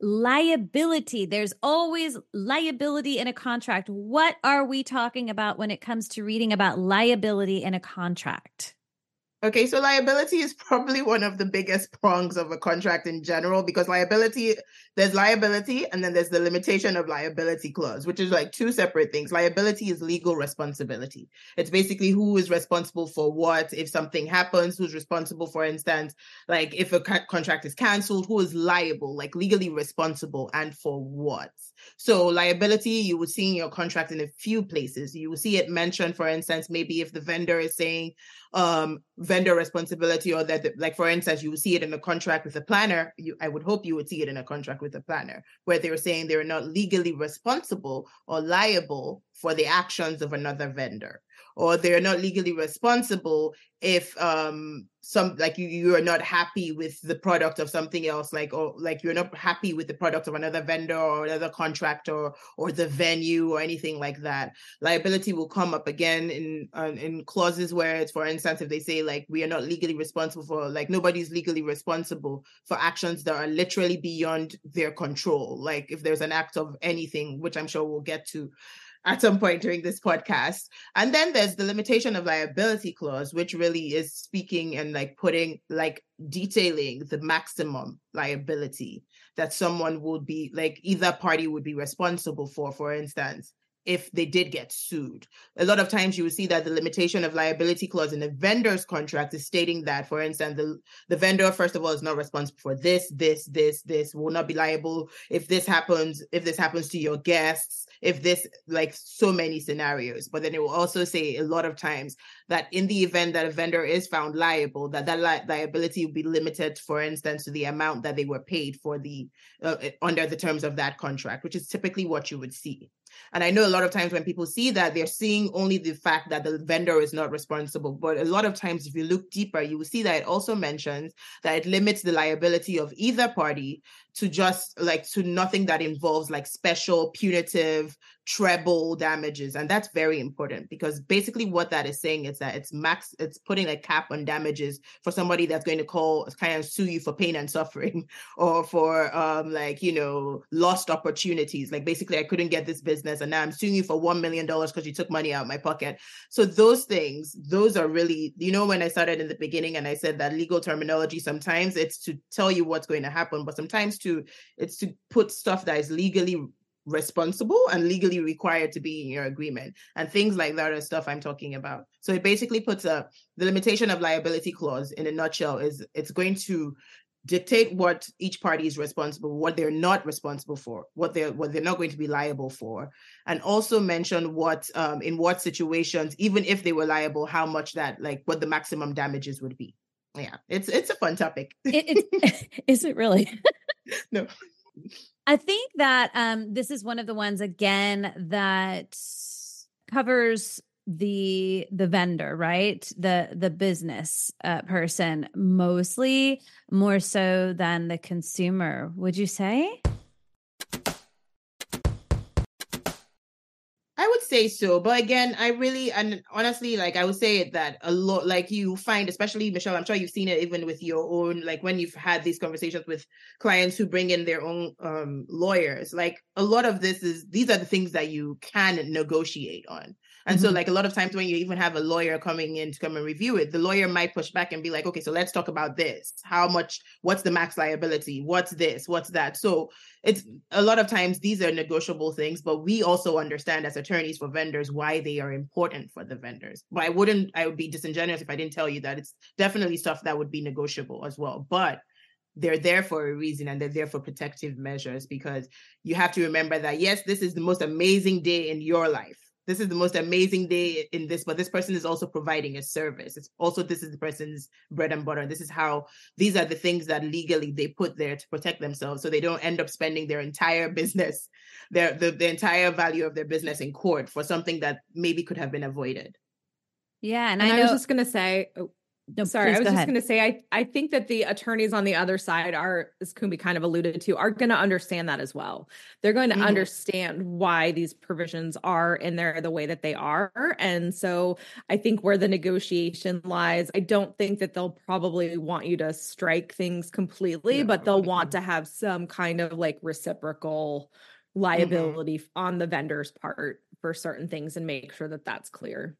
liability. There's always liability in a contract. What are we talking about when it comes to reading about liability in a contract? Okay, so liability is probably one of the biggest prongs of a contract in general, because liability, there's liability and then there's the limitation of liability clause, which is like two separate things. Liability is legal responsibility. It's basically who is responsible for what, if something happens, who's responsible, for instance, like if a ca- contract is canceled, who is liable, like legally responsible and for what. So liability, you would see in your contract in a few places. You will see it mentioned, for instance, maybe if the vendor is saying, um, vendor responsibility, or that, like, for instance, you would see it in a contract with a planner. You, I would hope you would see it in a contract with a planner where they were saying they're not legally responsible or liable for the actions of another vendor, or they're not legally responsible if um some like you you are not happy with the product of something else, like, or like you're not happy with the product of another vendor or another contractor or the venue or anything like that. Liability will come up again in uh, in clauses where it's, for instance, if they say like we are not legally responsible for, like nobody's legally responsible for actions that are literally beyond their control, like if there's an act of anything, which I'm sure we'll get to at some point during this podcast. And then there's the limitation of liability clause, which really is speaking and like putting, like detailing the maximum liability that someone would be, like either party would be responsible for, for instance, if they did get sued. A lot of times you will see that the limitation of liability clause in a vendor's contract is stating that, for instance, the, the vendor, first of all, is not responsible for this, this, this, this, will not be liable if this happens, if this happens to your guests, if this, like so many scenarios. But then it will also say a lot of times that in the event that a vendor is found liable, that that li- liability will be limited, for instance, to the amount that they were paid for the, uh, under the terms of that contract, which is typically what you would see. And I know a lot of times when people see that, they're seeing only the fact that the vendor is not responsible. But a lot of times, if you look deeper, you will see that it also mentions that it limits the liability of either party to just like to nothing that involves like special punitive treble damages. And that's very important, because basically what that is saying is that it's max, it's putting a cap on damages for somebody that's going to call, kind of sue you for pain and suffering, or for um like, you know, lost opportunities. Like basically I couldn't get this business and now I'm suing you for one million dollars because you took money out of my pocket. So those things, those are really, you know, when I started in the beginning and I said that legal terminology, sometimes it's to tell you what's going to happen, but sometimes to, it's to put stuff that is legally responsible and legally required to be in your agreement, and things like that are stuff I'm talking about. So it basically puts a, the limitation of liability clause in a nutshell is it's going to dictate what each party is responsible, what they're not responsible for, what they're what they're not going to be liable for, and also mention what um in what situations, even if they were liable, how much that, like what the maximum damages would be. Yeah, it's it's a fun topic. It, it, is it really? No. I think that um, this is one of the ones, again, that covers the the vendor, right? The the business uh, person, mostly more so than the consumer, would you say? I would say so, but again, I really and honestly, like I would say that a lot, like you find, especially Michelle, I'm sure you've seen it even with your own, like when you've had these conversations with clients who bring in their own um, lawyers, like a lot of this is, these are the things that you can negotiate on. And mm-hmm. so like a lot of times when you even have a lawyer coming in to come and review it, the lawyer might push back and be like, okay, so let's talk about this. How much, what's the max liability? What's this? What's that? So it's a lot of times these are negotiable things, but we also understand as attorneys for vendors why they are important for the vendors. But I wouldn't, I would be disingenuous if I didn't tell you that it's definitely stuff that would be negotiable as well. But they're there for a reason, and they're there for protective measures, because you have to remember that, yes, this is the most amazing day in your life. This is the most amazing day in this, but this person is also providing a service. It's also, this is the person's bread and butter. This is how, these are the things that legally they put there to protect themselves, so they don't end up spending their entire business, their the, the entire value of their business in court for something that maybe could have been avoided. Yeah. And, and I, I know- was just going to say, oh, No, sorry, I was just going to say, I, I think that the attorneys on the other side are, as Kumbi kind of alluded to, are going to understand that as well. They're going to mm-hmm. understand why these provisions are in there the way that they are. And so I think where the negotiation lies, I don't think that they'll probably want you to strike things completely, no, but they'll okay. want to have some kind of like reciprocal liability mm-hmm. on the vendor's part for certain things and make sure that that's clear.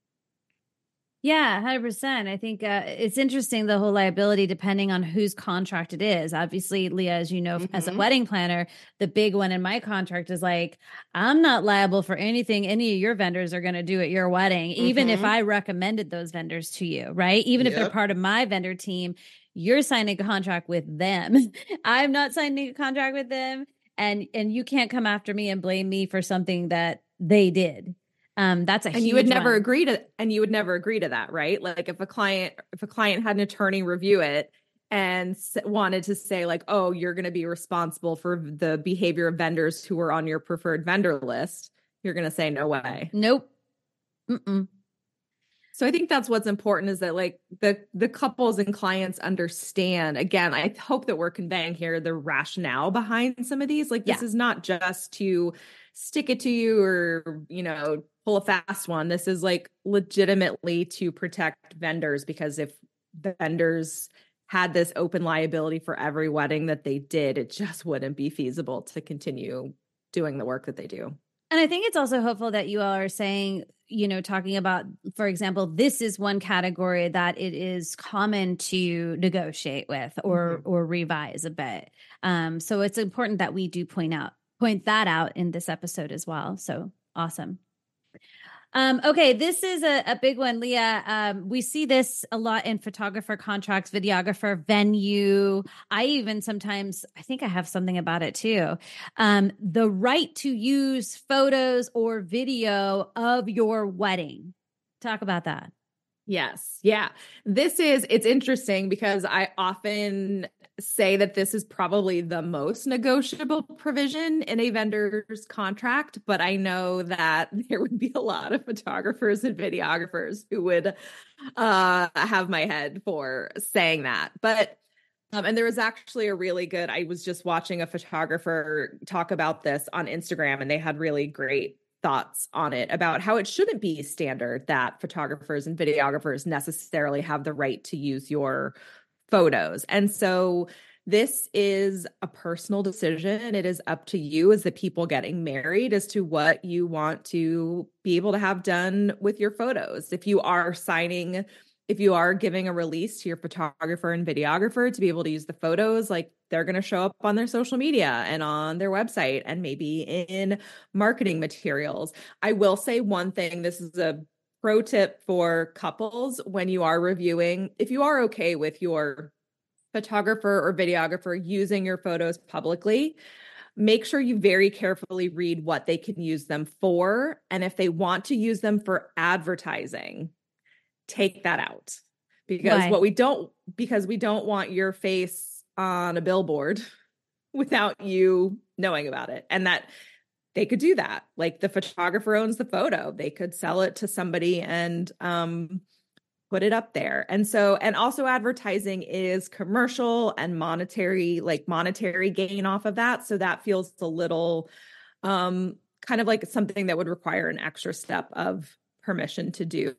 Yeah, one hundred percent. I think uh, it's interesting, the whole liability, depending on whose contract it is. Obviously, Leah, as you know, mm-hmm. as a wedding planner, the big one in my contract is like, I'm not liable for anything any of your vendors are going to do at your wedding, mm-hmm. even if I recommended those vendors to you, right? Even yep. if they're part of my vendor team, you're signing a contract with them. I'm not signing a contract with them. And, and you can't come after me and blame me for something that they did. Um, that's a and huge you would never one. agree to, and you would never agree to that, right? Like if a client, if a client had an attorney review it and s- wanted to say like, oh, you're going to be responsible for the behavior of vendors who are on your preferred vendor list, you're going to say no way. Nope. Mm-mm. So I think that's what's important, is that like the, the couples and clients understand. Again, I hope that we're conveying here the rationale behind some of these. Like this yeah. is not just to stick it to you or, you know, pull a fast one. This is like legitimately to protect vendors, because if the vendors had this open liability for every wedding that they did, it just wouldn't be feasible to continue doing the work that they do. And I think it's also hopeful that you all are saying, you know, talking about, for example, this is one category that it is common to negotiate with or mm-hmm. or revise a bit. Um, so it's important that we do point out, point that out in this episode as well. So awesome. Um, okay, this is a, a big one, Leah. Um, we see this a lot in photographer contracts, videographer, venue. I even sometimes, I think I have something about it too. Um, the right to use photos or video of your wedding. Talk about that. Yes. Yeah. This is, it's interesting because I often say that this is probably the most negotiable provision in a vendor's contract, but I know that there would be a lot of photographers and videographers who would uh, have my head for saying that. But Um, and there was actually a really good, I was just watching a photographer talk about this on Instagram, and they had really great thoughts on it about how it shouldn't be standard that photographers and videographers necessarily have the right to use your photos. And so this is a personal decision. It is up to you as the people getting married as to what you want to be able to have done with your photos. If you are signing If you are giving a release to your photographer and videographer to be able to use the photos, like they're going to show up on their social media and on their website and maybe in marketing materials. I will say one thing, this is a pro tip for couples when you are reviewing, if you are okay with your photographer or videographer using your photos publicly, make sure you very carefully read what they can use them for. And if they want to use them for advertising, take that out, because Why? what we don't, because we don't want your face on a billboard without you knowing about it. And that they could do that. Like the photographer owns the photo. They could sell it to somebody and um, put it up there. And so, and also advertising is commercial and monetary, like monetary gain off of that. So that feels a little um, kind of like something that would require an extra step of permission to do.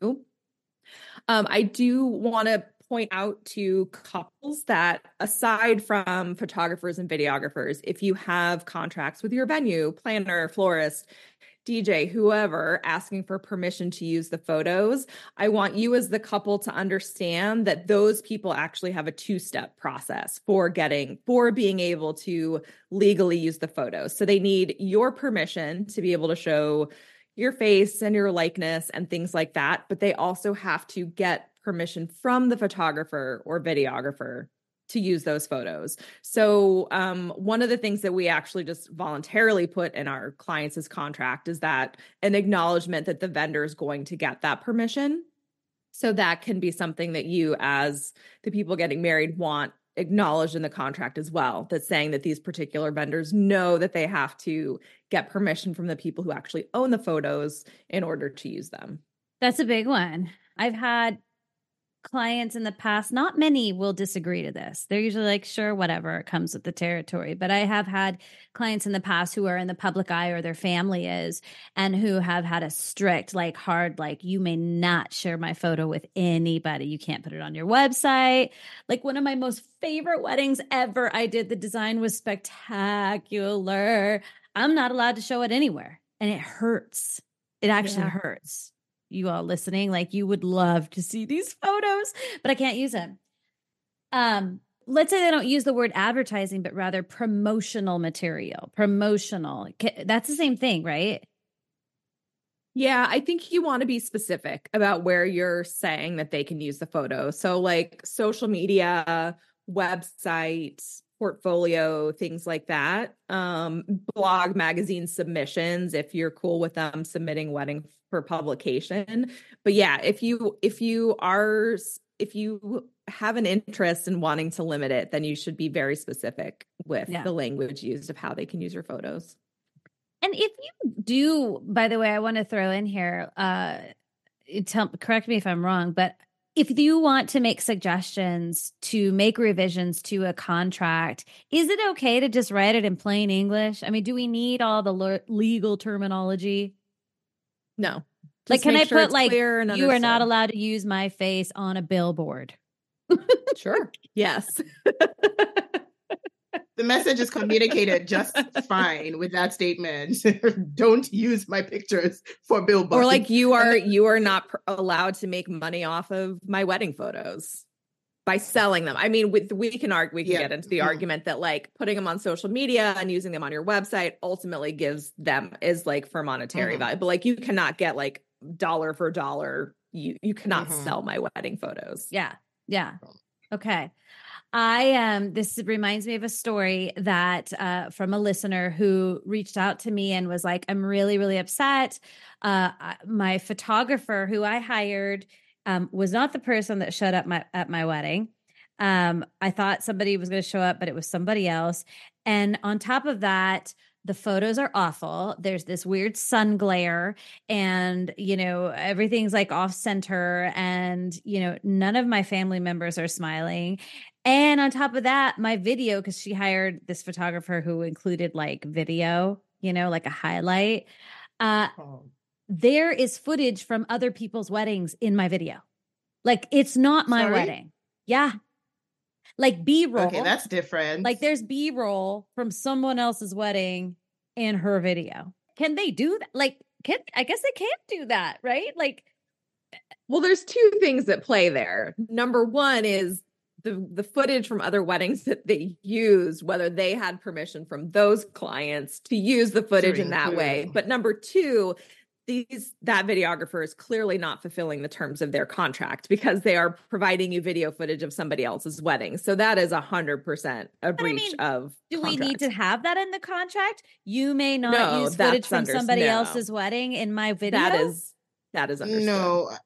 Um, I do want to point out to couples that aside from photographers and videographers, if you have contracts with your venue, planner, florist, D J, whoever, asking for permission to use the photos, I want you as the couple to understand that those people actually have a two-step process for getting, for being able to legally use the photos. So they need your permission to be able to show your face and your likeness and things like that, but they also have to get permission from the photographer or videographer to use those photos. So um, one of the things that we actually just voluntarily put in our clients' contract is that an acknowledgement that the vendor is going to get that permission. So that can be something that you, as the people getting married, want acknowledged in the contract as well, that's saying that these particular vendors know that they have to get permission from the people who actually own the photos in order to use them. That's a big one. I've had clients in the past, not many will disagree to this. They're usually like, sure, whatever, it comes with the territory. But I have had clients in the past who are in the public eye, or their family is, and who have had a strict, like hard, like, you may not share my photo with anybody. You can't put it on your website. Like one of my most favorite weddings ever I did, the design was spectacular. I'm not allowed to show it anywhere. And it hurts. It actually Yeah. hurts. You all listening, like you would love to see these photos, but I can't use them. Um, let's say they don't use the word advertising, but rather promotional material, promotional. That's the same thing, right? Yeah, I think you want to be specific about where you're saying that they can use the photo. So like social media, websites, portfolio, things like that. Um, blog, magazine submissions, if you're cool with them submitting wedding for publication. But yeah, if you if you are if you have an interest in wanting to limit it, then you should be very specific with Yeah. the language used of how they can use your photos. And if you do, by the way, I want to throw in here, uh, tell, correct me if I'm wrong, but if you want to make suggestions to make revisions to a contract, is it okay to just write it in plain English? I mean, do we need all the le- legal terminology? No. Like, Just can make I sure put it's like, clear and you are not understood. allowed to use my face on a billboard? Sure. Yes. The message is communicated just fine with that statement. Don't use my pictures for billboards. Or like you are you are not pr- allowed to make money off of my wedding photos by selling them. I mean, with we can argue, we can Yeah. get into the Mhm. argument that like putting them on social media and using them on your website ultimately gives them is like for monetary Mhm. value. But like you cannot get like dollar for dollar. You you cannot Mhm. sell my wedding photos. Yeah. Yeah. Okay. I um this reminds me of a story that uh from a listener who reached out to me and was like, I'm really, really upset. Uh I- my photographer who I hired um was not the person that showed up my at my wedding. Um, I thought somebody was going to show up, but it was somebody else. And on top of that, the photos are awful. There's this weird sun glare, and, you know, everything's like off center, and, you know, none of my family members are smiling. And on top of that, my video, because she hired this photographer who included like video, you know, like a highlight. Uh, Oh. there is footage from other people's weddings in my video. Like, it's not my Sorry? wedding. Yeah. Like B-roll. Okay, that's different. Like there's B-roll from someone else's wedding in her video. Can they do that? Like, can I guess they can't do that, right? Like, Well, there's two things that play there. Number one is the the footage from other weddings that they used, whether they had permission from those clients to use the footage in that way. include. But number two, these that videographer is clearly not fulfilling the terms of their contract because they are providing you video footage of somebody else's wedding. So that is a hundred percent a But I breach mean, of do we need contract. to have that in the contract? You may not No, use footage that's from under- somebody no. else's wedding in my video. That is that is understood. No,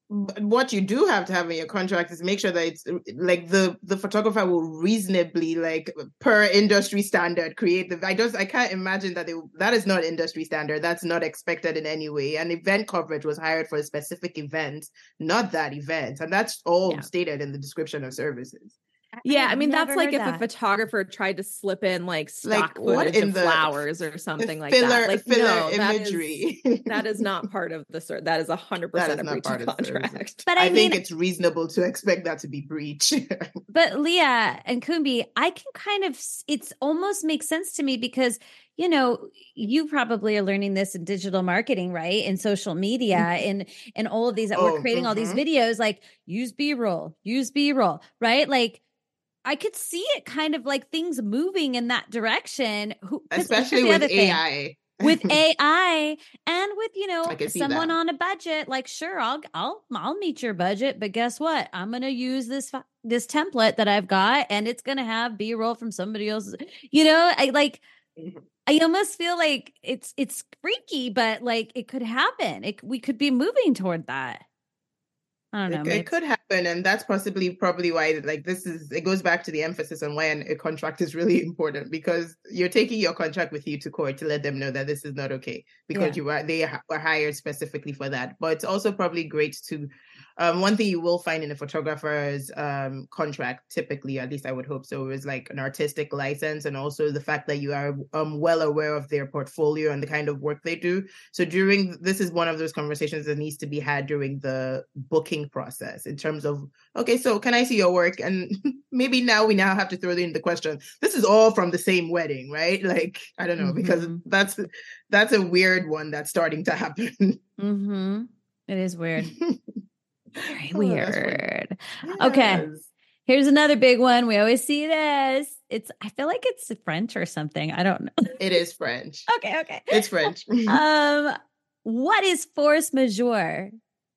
what you do have to have in your contract is make sure that it's like the the photographer will reasonably, like, per industry standard, create the I just I can't imagine that they that is not industry standard. That's not expected in any way. And event coverage was hired for a specific event, not that event, and that's all yeah. stated in the description of services. Yeah, I mean, that's like if that. a photographer tried to slip in like stock like, footage of flowers or something like filler, that. Like filler no, imagery. That is, that is not part of the cert. That is one hundred percent a breach of contract. But I, I mean, think it's reasonable to expect that to be breach. But Leah and Kumbi, I can kind of, it's almost makes sense to me because, you know, you probably are learning this in digital marketing, right? In social media and, and all of these, that oh, we're creating mm-hmm. all these videos, like use B-roll, use B-roll, right? Like, I could see it kind of like things moving in that direction. Who, especially with A I. With A I and with, you know, someone on a budget, like, sure, I'll, I'll, I'll meet your budget, but guess what? I'm going to use this, this template that I've got and it's going to have B-roll from somebody else's, you know, I like, I almost feel like it's, it's freaky, but like it could happen. It, we could be moving toward that. I don't know. It, it could happen, and that's possibly probably why, like, this is, it goes back to the emphasis on why an, a contract is really important, because you're taking your contract with you to court to let them know that this is not okay, because yeah. you are, they were hired specifically for that. But it's also probably great to, um, one thing you will find in a photographer's um, contract, typically, at least I would hope so, is like an artistic license, and also the fact that you are um, well aware of their portfolio and the kind of work they do. So during, this is one of those conversations that needs to be had during the booking process in terms of, okay, so can I see your work? And maybe now we now have to throw in the question, this is all from the same wedding, right? Like, I don't know, mm-hmm. because that's that's a weird one that's starting to happen. Mm-hmm. It is weird. Very oh, weird. Yes. Okay. Here's another big one. We always see this. It's, I feel like it's French or something. I don't know. It is French. Okay. Okay. It's French. um, what is force majeure?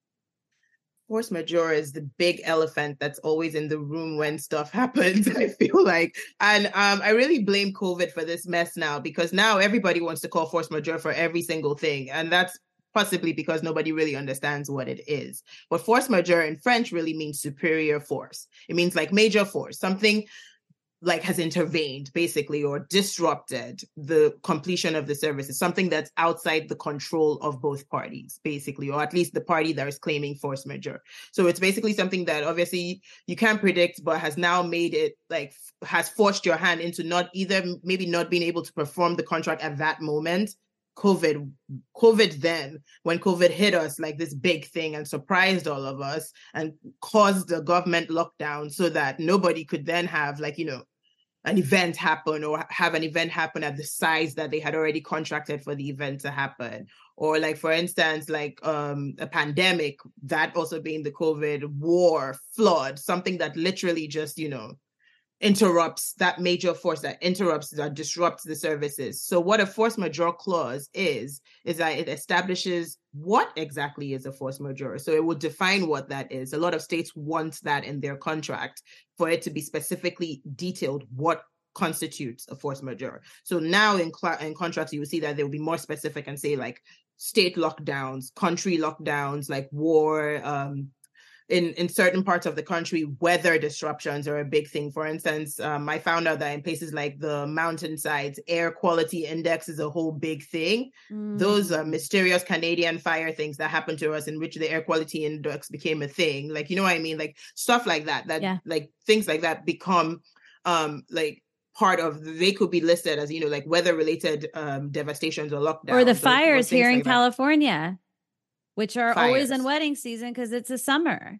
Force majeure is the big elephant that's always in the room when stuff happens, I feel like. And um, I really blame COVID for this mess now, because now everybody wants to call force majeure for every single thing. And that's possibly because nobody really understands what it is. But force majeure in French really means superior force. It means like major force, something like has intervened basically, or disrupted the completion of the services, something that's outside the control of both parties basically, or at least the party that is claiming force majeure. So it's basically something that obviously you can't predict, but has now made it like, has forced your hand into not either maybe not being able to perform the contract at that moment. COVID, COVID then, when COVID hit us like this big thing and surprised all of us and caused the government lockdown so that nobody could then have like, you know, an event happen or have an event happen at the size that they had already contracted for the event to happen. Or like, for instance, like um, a pandemic, that also being the COVID, war, flood, something that literally just, you know, interrupts that major force that interrupts, that disrupts the services. So what a force majeure clause is, is that it establishes what exactly is a force majeure. So it will define what that is. A lot of states want that in their contract for it to be specifically detailed what constitutes a force majeure. So now in, cl- in contracts, you will see that they will be more specific and say like state lockdowns, country lockdowns, like war, um, In, in certain parts of the country, weather disruptions are a big thing. For instance, um, I found out that in places like the mountainsides, air quality index is a whole big thing. Mm. Those uh, mysterious Canadian fire things that happened to us in which the air quality index became a thing. Like, you know what I mean? Like stuff like that, that yeah. like things like that become um, like part of, they could be listed as, you know, like weather related um, devastations or lockdowns. Or the fires or, or here in like California. That. Which are Fires. Always in wedding season because it's a summer.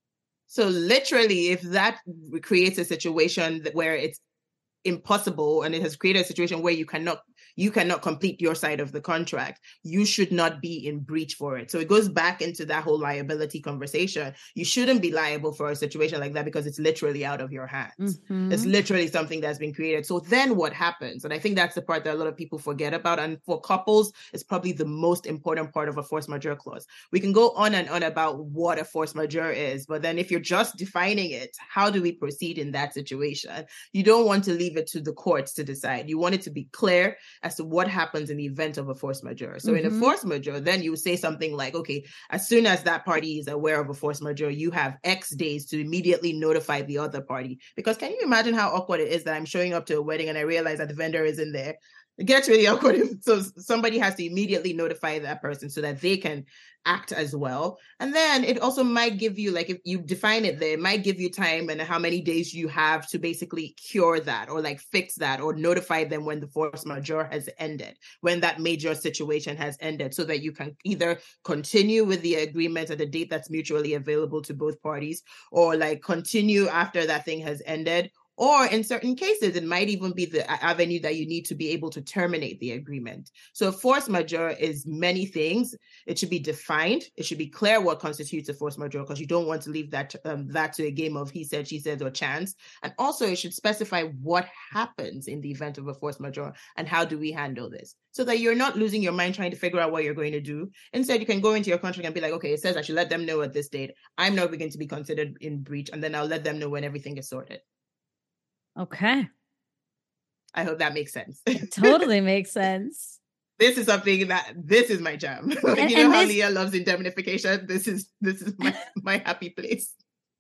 So literally, if that creates a situation that where it's impossible and it has created a situation where you cannot you cannot complete your side of the contract, you should not be in breach for it. So it goes back into that whole liability conversation. You shouldn't be liable for a situation like that because it's literally out of your hands. Mm-hmm. It's literally something that's been created. So then what happens? And I think that's the part that a lot of people forget about. And for couples, it's probably the most important part of a force majeure clause. We can go on and on about what a force majeure is, but then if you're just defining it, how do we proceed in that situation? You don't want to leave it to the courts to decide. You want it to be clear as to what happens in the event of a force majeure. So Mm-hmm. in a force majeure, then you say something like, okay, as soon as that party is aware of a force majeure, you have X days to immediately notify the other party. Because can you imagine how awkward it is that I'm showing up to a wedding and I realize that the vendor is in there? It gets really awkward. So somebody has to immediately notify that person so that they can act as well. And then it also might give you, like, if you define it there, it might give you time and how many days you have to basically cure that or like fix that or notify them when the force majeure has ended, when that major situation has ended, so that you can either continue with the agreement at a date that's mutually available to both parties, or like continue after that thing has ended. Or in certain cases, it might even be the avenue that you need to be able to terminate the agreement. So force majeure is many things. It should be defined. It should be clear what constitutes a force majeure, because you don't want to leave that um, that to a game of he said, she said, or chance. And also it should specify what happens in the event of a force majeure and how do we handle this, so that you're not losing your mind trying to figure out what you're going to do. Instead, you can go into your contract and be like, okay, it says I should let them know at this date. I'm not going to be considered in breach, and then I'll let them know when everything is sorted. Okay. I hope that makes sense. It totally makes sense. This is something that this is my jam. Like, And- you know and how this- Leah loves indemnification. This is this is my, my happy place.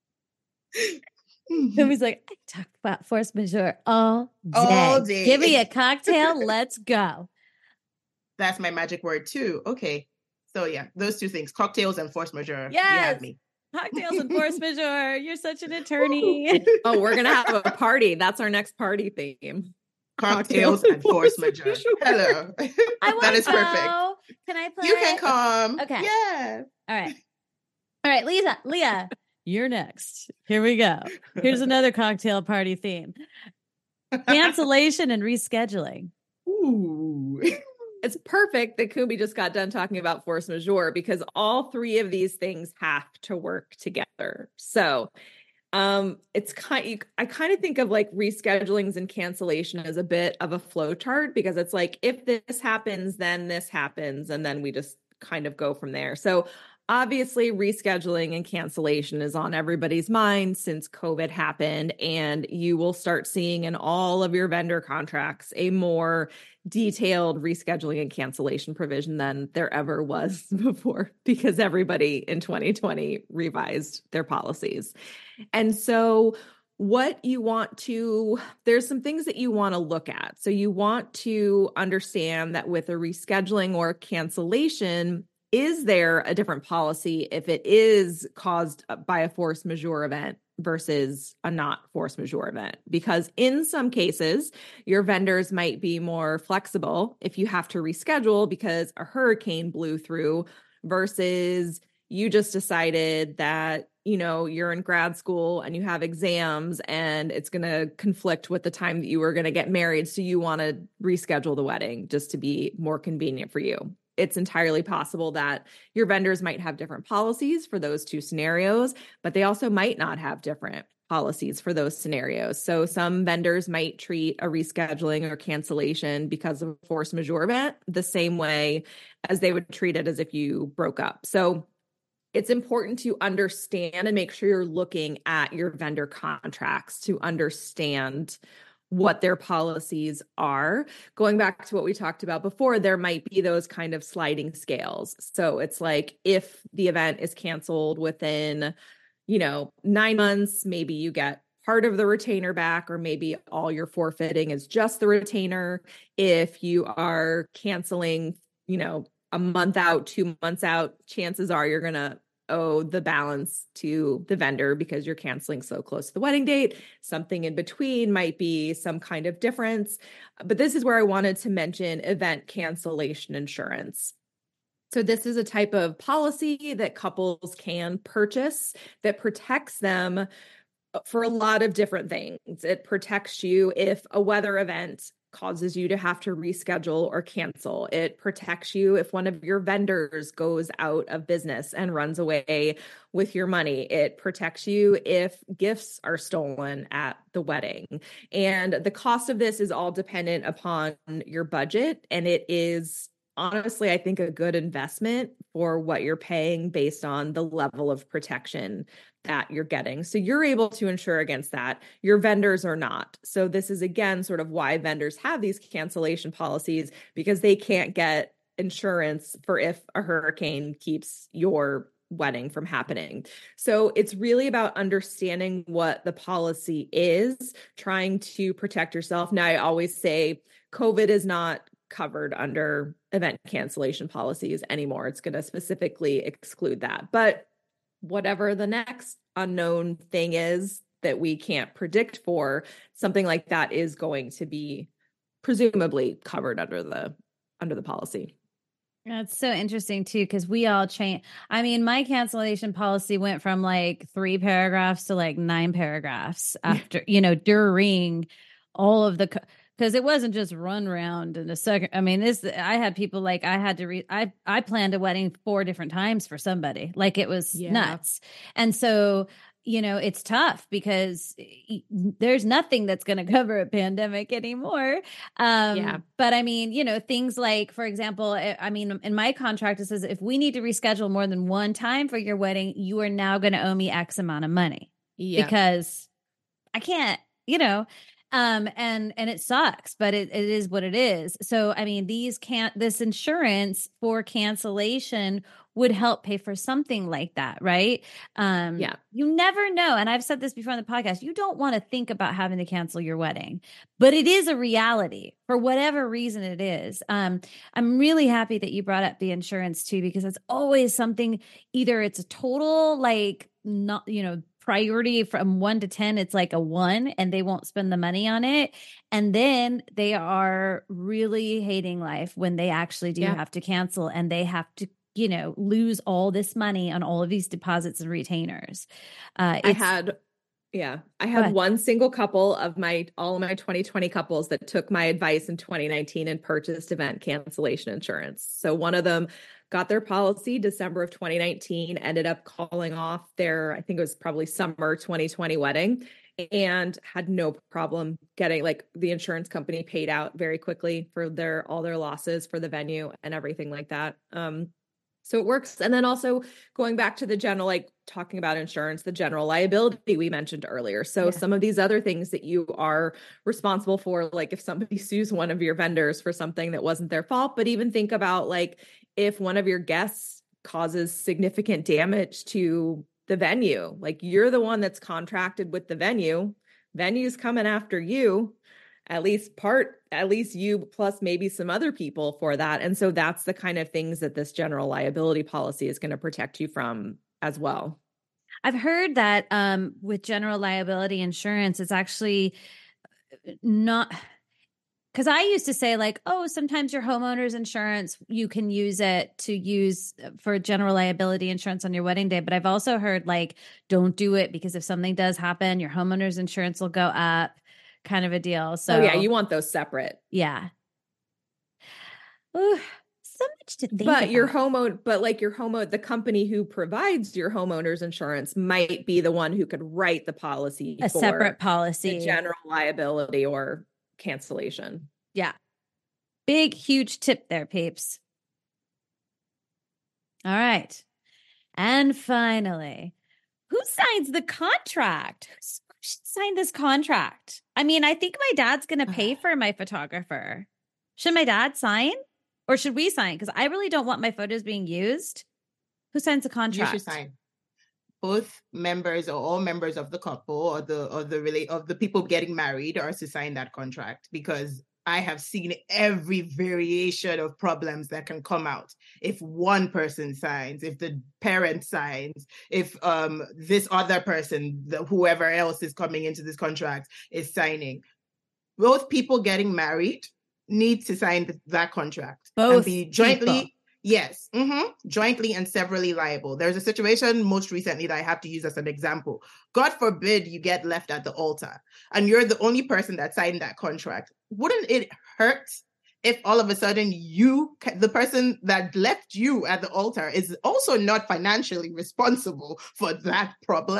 Toby's like, I talk about force majeure all day. All day. Give me a cocktail. Let's go. That's my magic word too. Okay. So yeah, those two things, cocktails and force majeure. You Yes. have me. Cocktails and force majeure. You're such an attorney. Oh, we're going to have a party. That's our next party theme. Cocktails and force majeure. Hello. I want That to is perfect. go. Can I play? You can come. Okay. Yeah. All right. All right, Lisa, Leah, you're next. Here we go. Here's another cocktail party theme. Cancellation and rescheduling. Ooh. It's perfect that Kumi just got done talking about force majeure, because all three of these things have to work together. So um, it's kind I kind of think of like reschedulings and cancellation as a bit of a flow chart, because it's like, if this happens, then this happens, and then we just kind of go from there. So obviously, rescheduling and cancellation is on everybody's mind since COVID happened, and you will start seeing in all of your vendor contracts a more detailed rescheduling and cancellation provision than there ever was before, because everybody in twenty twenty revised their policies. And so what you want to, there's some things that you want to look at. So you want to understand that with a rescheduling or cancellation, is there a different policy if it is caused by a force majeure event versus a not force majeure event? Because in some cases, your vendors might be more flexible if you have to reschedule because a hurricane blew through, versus you just decided that, you know, you're in grad school and you have exams and it's going to conflict with the time that you were going to get married. So you want to reschedule the wedding just to be more convenient for you. It's entirely possible that your vendors might have different policies for those two scenarios, but they also might not have different policies for those scenarios. So some vendors might treat a rescheduling or cancellation because of a force majeure event the same way as they would treat it as if you broke up. So it's important to understand and make sure you're looking at your vendor contracts to understand what their policies are. Going back to what we talked about before, there might be those kind of sliding scales. So it's like, if the event is canceled within, you know, nine months, maybe you get part of the retainer back, or maybe all you're forfeiting is just the retainer. If you are canceling, you know, a month out, two months out, chances are you're going to owe the balance to the vendor because you're canceling so close to the wedding date. Something in between might be some kind of difference. But this is where I wanted to mention event cancellation insurance. So this is a type of policy that couples can purchase that protects them for a lot of different things. It protects you if a weather event causes you to have to reschedule or cancel. It protects you if one of your vendors goes out of business and runs away with your money. It protects you if gifts are stolen at the wedding. And the cost of this is all dependent upon your budget, and it is honestly, I think a good investment for what you're paying based on the level of protection that you're getting. So you're able to insure against that. Your vendors are not. So this is, again, sort of why vendors have these cancellation policies, because they can't get insurance for if a hurricane keeps your wedding from happening. So it's really about understanding what the policy is, trying to protect yourself. Now, I always say COVID is not covered under event cancellation policies anymore. It's going to specifically exclude that. But whatever the next unknown thing is that we can't predict for, something like that is going to be presumably covered under the under the policy. That's so interesting too, because we all change. I mean, my cancellation policy went from like three paragraphs to like nine paragraphs after, you know, during all of the, because it wasn't just run round in a second. I mean, this, I had people like, I had to read, I, I planned a wedding four different times for somebody. Like it was yeah. nuts. And so, you know, it's tough because there's nothing that's going to cover a pandemic anymore. Um, yeah. But I mean, you know, things like, for example, I mean, in my contract, it says if we need to reschedule more than one time for your wedding, you are now going to owe me X amount of money yeah. because I can't, you know, um, and, and it sucks, but it, it is what it is. So, I mean, these can't, this insurance for cancellation would help pay for something like that, right? Um, yeah. You never know. And I've said this before on the podcast, you don't want to think about having to cancel your wedding, but it is a reality for whatever reason it is. Um, I'm really happy that you brought up the insurance too, because it's always something, either it's a total, like not, you know, priority from one to ten, it's like a one and they won't spend the money on it. And then they are really hating life when they actually do yeah. have to cancel and they have to, you know, lose all this money on all of these deposits and retainers. Uh, I had, yeah, I had one single couple of my, all of my twenty twenty couples that took my advice in twenty nineteen and purchased event cancellation insurance. So one of them got their policy December of twenty nineteen, ended up calling off their, I think it was probably summer twenty twenty wedding, and had no problem getting, like, the insurance company paid out very quickly for their, all their losses for the venue and everything like that. Um, So it works. And then also going back to the general, like talking about insurance, the general liability we mentioned earlier. So yeah. some of these other things that you are responsible for, like if somebody sues one of your vendors for something that wasn't their fault, but even think about like if one of your guests causes significant damage to the venue, like you're the one that's contracted with the venue, venue's coming after you. At least part, at least you plus maybe some other people for that. And so that's the kind of things that this general liability policy is going to protect you from as well. I've heard that um, with general liability insurance, it's actually not, because I used to say like, oh, sometimes your homeowner's insurance, you can use it to use for general liability insurance on your wedding day. But I've also heard like, don't do it because if something does happen, your homeowner's insurance will go up. Kind of a deal. So oh, yeah, you want those separate. Yeah. Ooh, so much to think but about. your homeowner, but like your homeowner, the company who provides your homeowner's insurance might be the one who could write the policy, a for separate policy, the general liability or cancellation. Yeah. Big, huge tip there, peeps. All right. And finally, who signs the contract? Who's should sign this contract? I mean, I think my dad's going to pay for my photographer. Should my dad sign or should we sign? Because I really don't want my photos being used. Who signs the contract? You should sign. Both members or all members of the couple or the or the really of the people getting married are to sign that contract, because I have seen every variation of problems that can come out if one person signs, if the parent signs, if um this other person, the, whoever else is coming into this contract is signing. Both people getting married need to sign th- that contract. Both and be jointly, people. yes, mm-hmm, jointly and severally liable. There's a situation most recently that I have to use as an example. God forbid you get left at the altar and you're the only person that signed that contract. Wouldn't it hurt if all of a sudden you, the person that left you at the altar, is also not financially responsible for that problem?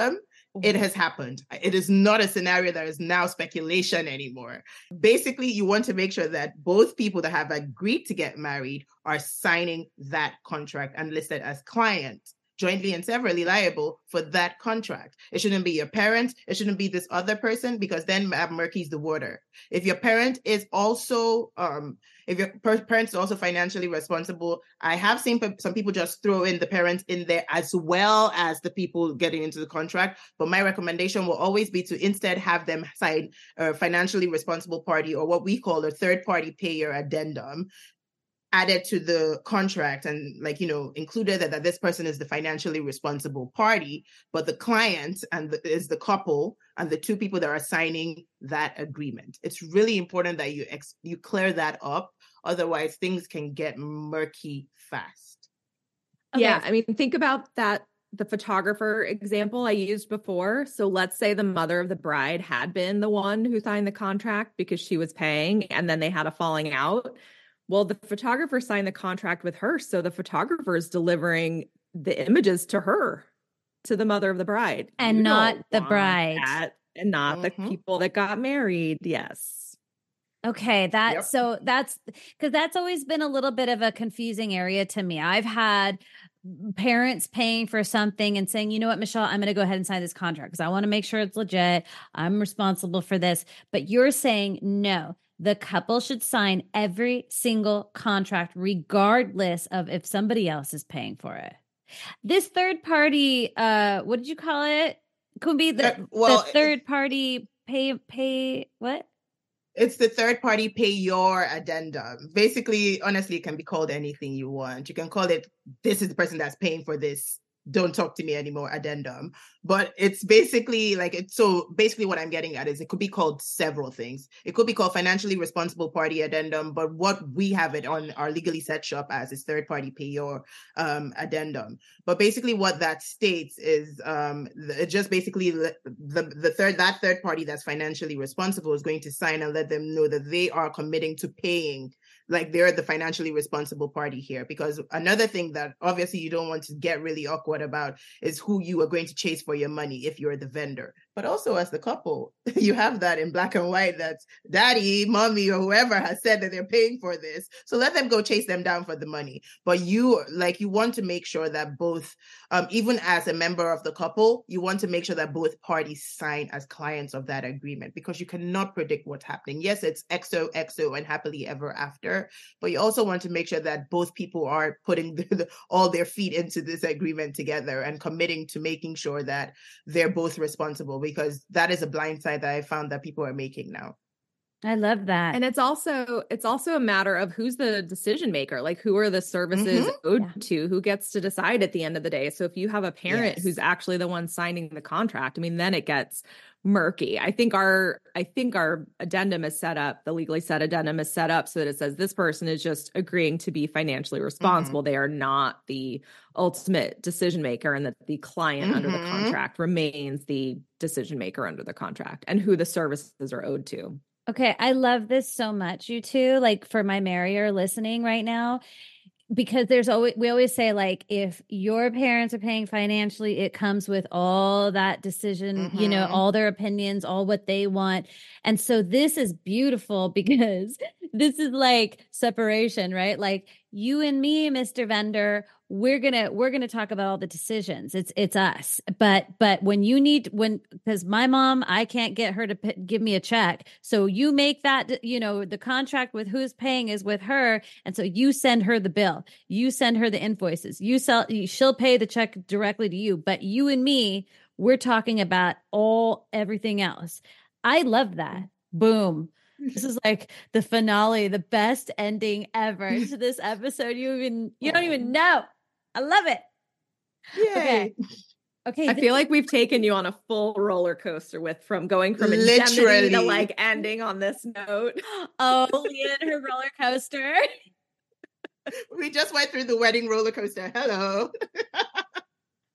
It has happened. It is not a scenario that is now speculation anymore. Basically, you want to make sure that both people that have agreed to get married are signing that contract and listed as clients, jointly and severally liable for that contract. It shouldn't be your parents. It shouldn't be this other person, because then that murkies the water. If your parent is also, um, if your per- parent is also financially responsible, I have seen p- some people just throw in the parents in there as well as the people getting into the contract. But my recommendation will always be to instead have them sign a financially responsible party, or what we call a third party payer addendum, added to the contract, and like, you know, included that, that this person is the financially responsible party, but the client and the, is the couple and the two people that are signing that agreement. It's really important that you ex- you clear that up. Otherwise, things can get murky fast. Okay. Yeah, I mean, think about that, the photographer example I used before. So let's say the mother of the bride had been the one who signed the contract because she was paying, and then they had a falling out. Well, the photographer signed the contract with her, so the photographer is delivering the images to her, to the mother of the bride. And You not don't the want bride. that, and not Mm-hmm. the people that got married. Yes. Okay, that Yep. so that's because that's always been a little bit of a confusing area to me. I've had parents paying for something and saying, you know what, Michelle, I'm going to go ahead and sign this contract because I want to make sure it's legit. I'm responsible for this. But you're saying no. The couple should sign every single contract, regardless of if somebody else is paying for it. This third party, uh, what did you call it? Could be the, Uh, well, the third party pay, pay, what? It's the third party pay your addendum. Basically, honestly, it can be called anything you want. You can call it, this is the person that's paying for this, don't talk to me anymore addendum. But it's basically like, it's so basically what I'm getting at is it could be called several things. It could be called financially responsible party addendum, but what we have it on our legally set shop as is third party pay your um, addendum. But basically what that states is um, it just basically the, the, the third, that third party that's financially responsible is going to sign and let them know that they are committing to paying, like they're the financially responsible party here. Because another thing that obviously you don't want to get really awkward about is who you are going to chase for your money if you're the vendor. But also as the couple, you have that in black and white, that's daddy, mommy, or whoever has said that they're paying for this. So let them go chase them down for the money. But you, like, you want to make sure that both, um, even as a member of the couple, you want to make sure that both parties sign as clients of that agreement, because you cannot predict what's happening. Yes, it's X O X O and happily ever after, but you also want to make sure that both people are putting the, the, all their feet into this agreement together and committing to making sure that they're both responsible, because that is a blind side that I found that people are making now. I love that. And it's also it's also a matter of who's the decision maker, like who are the services Mhm. owed Yeah. to, who gets to decide at the end of the day. So if you have a parent Yes. who's actually the one signing the contract, I mean, then it gets murky. I think our I think our addendum is set up, the legally set addendum is set up so that it says this person is just agreeing to be financially responsible. They are not the ultimate decision maker, and that the client under the Mhm. contract remains the decision maker under the contract, and who the services are owed to. Okay, I love this so much, you two, like for my marrier listening right now, because there's always, we always say, like, if your parents are paying financially, it comes with all that decision, you know, Mhm. all their opinions, all what they want. And so this is beautiful because this is like separation, right? Like you and me, Mister Vendor, we're going to, we're going to talk about all the decisions. It's, it's us. But, but when you need, when, because my mom, I can't get her to p- give me a check. So you make that, you know, the contract with who's paying is with her. And so you send her the bill, you send her the invoices, you sell, she'll pay the check directly to you. But you and me, we're talking about all, everything else. I love that. Boom. This is like the finale, the best ending ever to this episode. You even, you don't even know. I love it. Yay. Okay. Okay. I this- feel like we've taken you on a full roller coaster with from going from indemnity Literally. to like ending on this note. Oh, Leah and her roller coaster. We just went through the wedding roller coaster. Hello.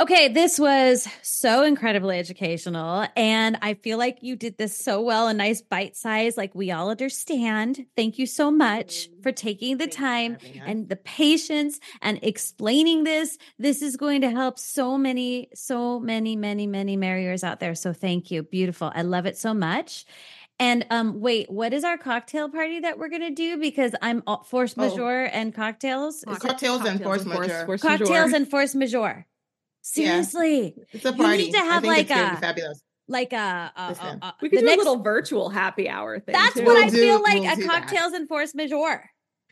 Okay, this was so incredibly educational, and I feel like you did this so well, a nice bite size, like we all understand. Thank you so much for taking the time and the patience and explaining this. This is going to help so many, so many, many, many marriers out there. So thank you. Beautiful. I love it so much. And um, wait, what is our cocktail party that we're going to do? Because I'm all, force majeure oh. and cocktails. Cocktails, cocktails and force majeure. Force cocktails majeure. and force majeure. Seriously, yeah. It's a party. You need to have I think like it's a fabulous. Like a, a, a, a we could do next, a little virtual happy hour thing. That's too. what we'll I do, feel like we'll a cocktails that. and force majeure.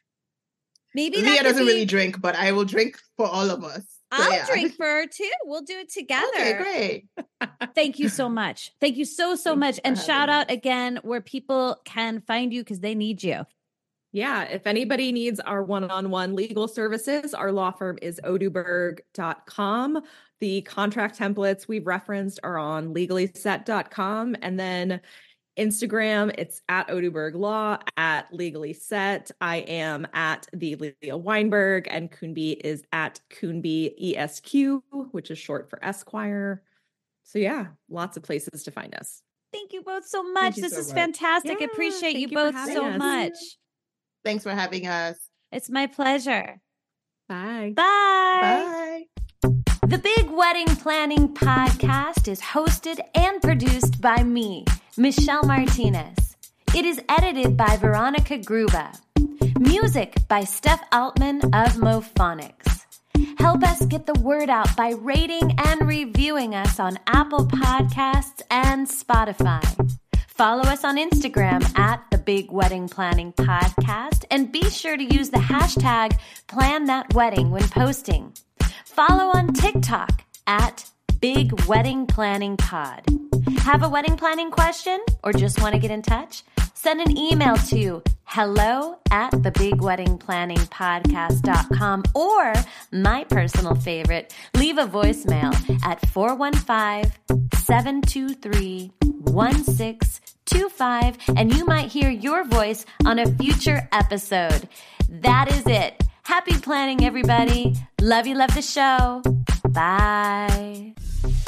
Maybe Leah that doesn't be, really drink, but I will drink for all of us. So, I'll yeah. drink for her too. We'll do it together. Okay, great. Thank you so much. Thank you so so Thank much. And shout me. out again where people can find you because they need you. Yeah, if anybody needs our one-on-one legal services, our law firm is oduberg dot com. The contract templates we've referenced are on legally set dot com. And then Instagram, it's at Oduberg Law, at Legally Set. I am at the Leah Weinberg, and Coonbee is at Coonbee E S Q, which is short for Esquire. So yeah, lots of places to find us. Thank you both so much. This so is much. fantastic. Yeah, Appreciate you you both so us. much. Thanks for having us. It's my pleasure. Bye. Bye. Bye. The Big Wedding Planning Podcast is hosted and produced by me, Michelle Martinez. It is edited by Veronica Gruba. Music by Steph Altman of Mophonics. Help us get the word out by rating and reviewing us on Apple Podcasts and Spotify. Follow us on Instagram at The Big Wedding Planning Podcast, and be sure to use the hashtag PlanThatWedding when posting. Follow on TikTok at Big Wedding Planning Pod. Have a wedding planning question or just want to get in touch? Send an email to hello at the big wedding planning podcast dot com, or my personal favorite, leave a voicemail at four one five, seven two three, one six two five, and you might hear your voice on a future episode. That is it. Happy planning, everybody. Love you, love the show. Bye.